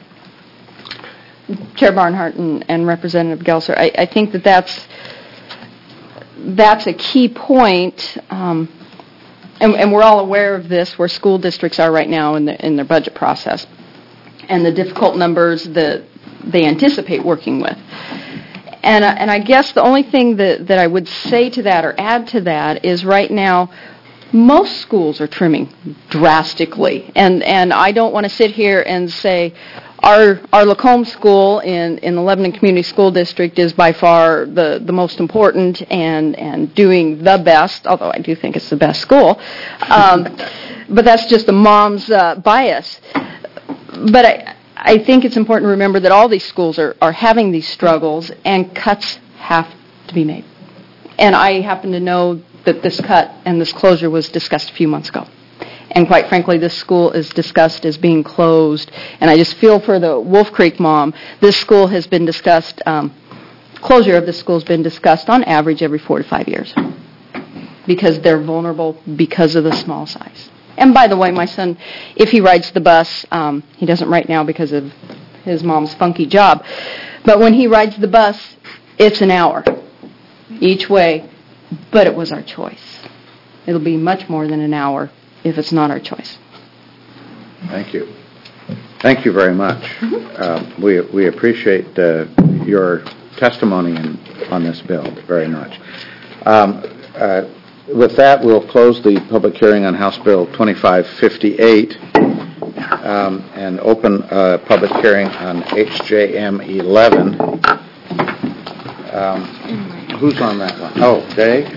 Chair Barnhart and, and Representative Gelser, I, I think that that's that's a key point, um, and, and we're all aware of this, where school districts are right now in, the, in their budget process, and the difficult numbers that they anticipate working with. And, uh, and I guess the only thing that, that I would say to that or add to that is right now, most schools are trimming drastically. And, and I don't want to sit here and say, Our our Lacombe school in, in the Lebanon Community School District is by far the, the most important and, and doing the best, although I do think it's the best school. Um, but that's just the mom's uh, bias. But I, I think it's important to remember that all these schools are, are having these struggles, and cuts have to be made. And I happen to know that this cut and this closure was discussed a few months ago. And quite frankly, this school is discussed as being closed. And I just feel for the Wolf Creek mom. This school has been discussed, um, closure of this school has been discussed on average every four to five years. Because they're vulnerable because of the small size. And by the way, my son, if he rides the bus, um, he doesn't right now because of his mom's funky job. But when he rides the bus, it's an hour each way. But it was our choice. It'll be much more than an hour if it's not our choice. Thank you. Thank you very much. Uh, we we appreciate uh, your testimony in, on this bill very much. Um, uh, with that, we'll close the public hearing on House Bill twenty-five fifty-eight um, and open a public hearing on H J M eleven. Um, who's on that one? Oh, Dave?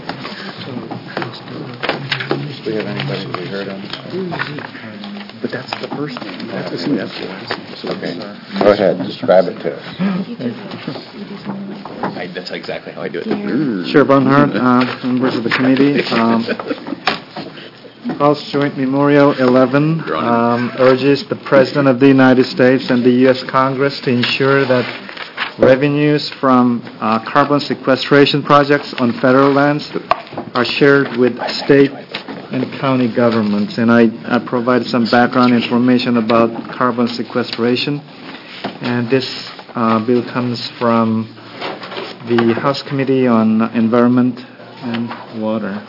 Do we have anybody we heard on? But that's the first thing. That's the yes. Okay. Go ahead. Describe it to us. I, that's exactly how I do it. Chair Barnhart, uh, members of the committee, um, House Joint Memorial eleven um, urges the President of the United States and the U S Congress to ensure that revenues from uh, carbon sequestration projects on federal lands are shared with state and county governments. And I, I provided some background information about carbon sequestration. And this uh, bill comes from the House Committee on Environment and Water.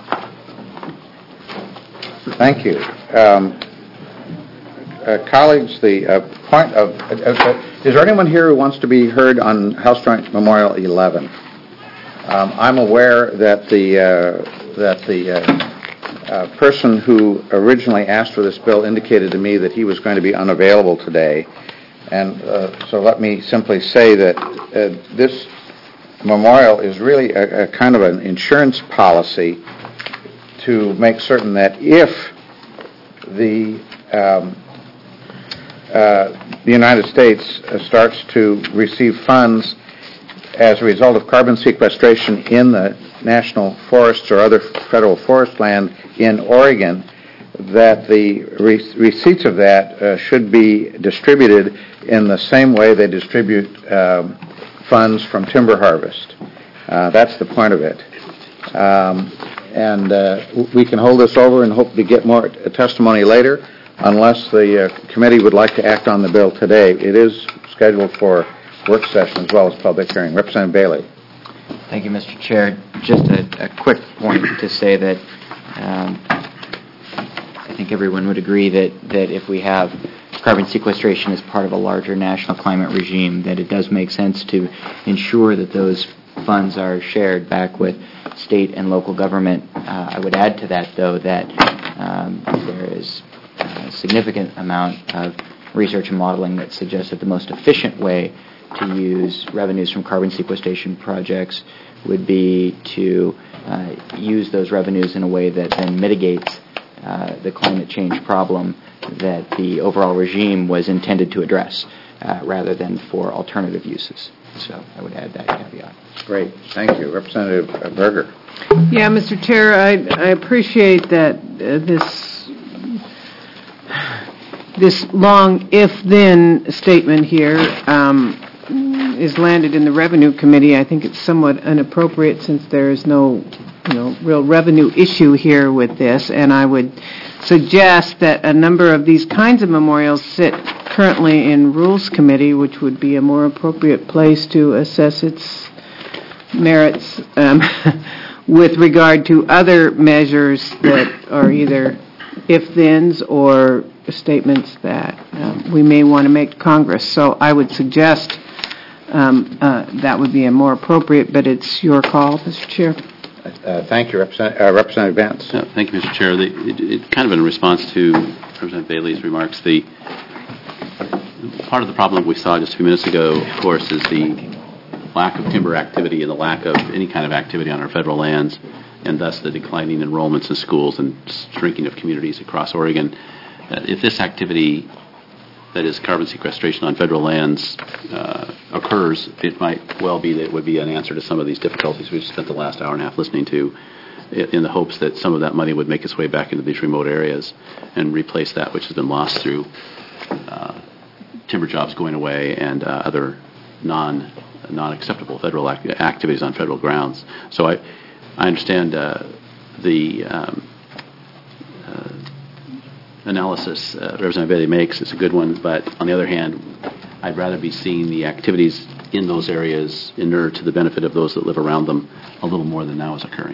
Thank you. Um, uh, colleagues, the uh, point of... Uh, uh, is there anyone here who wants to be heard on House Joint Memorial eleven? Um, I'm aware that the, uh, that the uh, Uh, person who originally asked for this bill indicated to me that he was going to be unavailable today. And uh, so let me simply say that uh, this memorial is really a, a kind of an insurance policy to make certain that if the, um, uh, the United States uh, starts to receive funds as a result of carbon sequestration in the national forests or other federal forest land in Oregon, that the re- receipts of that uh, should be distributed in the same way they distribute um, funds from timber harvest. Uh, that's the point of it. Um, and uh, we can hold this over and hope to get more testimony later, unless the uh, committee would like to act on the bill today. It is scheduled for work session as well as public hearing. Representative Bailey. Thank you, Mister Chair. Just a, a quick point to say that um, I think everyone would agree that, that if we have carbon sequestration as part of a larger national climate regime, that it does make sense to ensure that those funds are shared back with state and local government. Uh, I would add to that, though, that um, there is a significant amount of research and modeling that suggests that the most efficient way to use revenues from carbon sequestration projects would be to uh, use those revenues in a way that then mitigates uh, the climate change problem that the overall regime was intended to address, uh, rather than for alternative uses. So I would add that caveat. Great. Thank you. Representative Berger. Yeah, Mister Chair, I, I appreciate that uh, this this long if-then statement here um, is landed in the Revenue Committee. I think it's somewhat inappropriate since there is no you know, real revenue issue here with this, and I would suggest that a number of these kinds of memorials sit currently in Rules Committee, which would be a more appropriate place to assess its merits um, with regard to other measures that are either if-thens or statements that um, we may want to make to Congress. So I would suggest um, uh, that would be a more appropriate, but it's your call, Mister Chair. Uh, thank you, Represent- uh, Representative Vance. Yeah, thank you, Mister Chair. The, it, it, kind of in response to Representative Bailey's remarks, the part of the problem we saw just a few minutes ago, of course, is the lack of timber activity and the lack of any kind of activity on our federal lands, and thus the declining enrollments in schools and shrinking of communities across Oregon. Uh, if this activity, that is carbon sequestration on federal lands, uh, occurs, it might well be that it would be an answer to some of these difficulties we've spent the last hour and a half listening to, in the hopes that some of that money would make its way back into these remote areas and replace that which has been lost through uh, timber jobs going away and uh, other non non-acceptable federal act- activities on federal grounds. So I, I understand uh, the um, uh, analysis uh, Representative Bailey makes is a good one, but on the other hand, I'd rather be seeing the activities in those areas inure to the benefit of those that live around them a little more than now is occurring.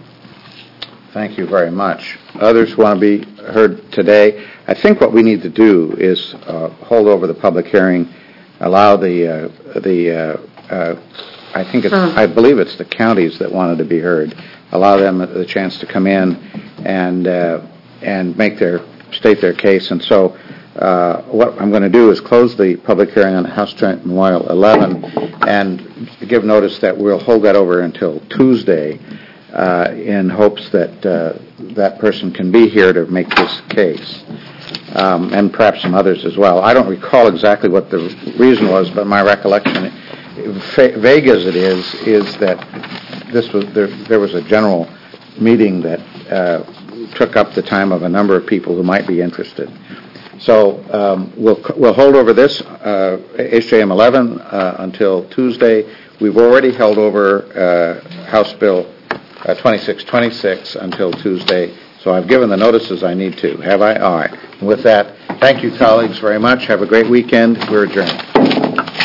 Thank you very much. Others want to be heard today. I think what we need to do is uh, hold over the public hearing, allow the uh, the uh, uh, I think it's, I believe it's the counties that wanted to be heard, allow them the chance to come in and uh, and make their state their case. And so uh, what I'm going to do is close the public hearing on House Joint Memorial eleven and give notice that we'll hold that over until Tuesday uh, in hopes that uh, that person can be here to make this case. Um, and perhaps some others as well. I don't recall exactly what the reason was, but my recollection, fa- vague as it is, is that this was there, there was a general meeting that uh, took up the time of a number of people who might be interested. So um, we'll we'll hold over this uh, H J M eleven uh, until Tuesday. We've already held over uh, House Bill uh, twenty-six twenty-six until Tuesday. So I've given the notices I need to. Have I? All right. And with that, thank you, colleagues, very much. Have a great weekend. We're adjourned.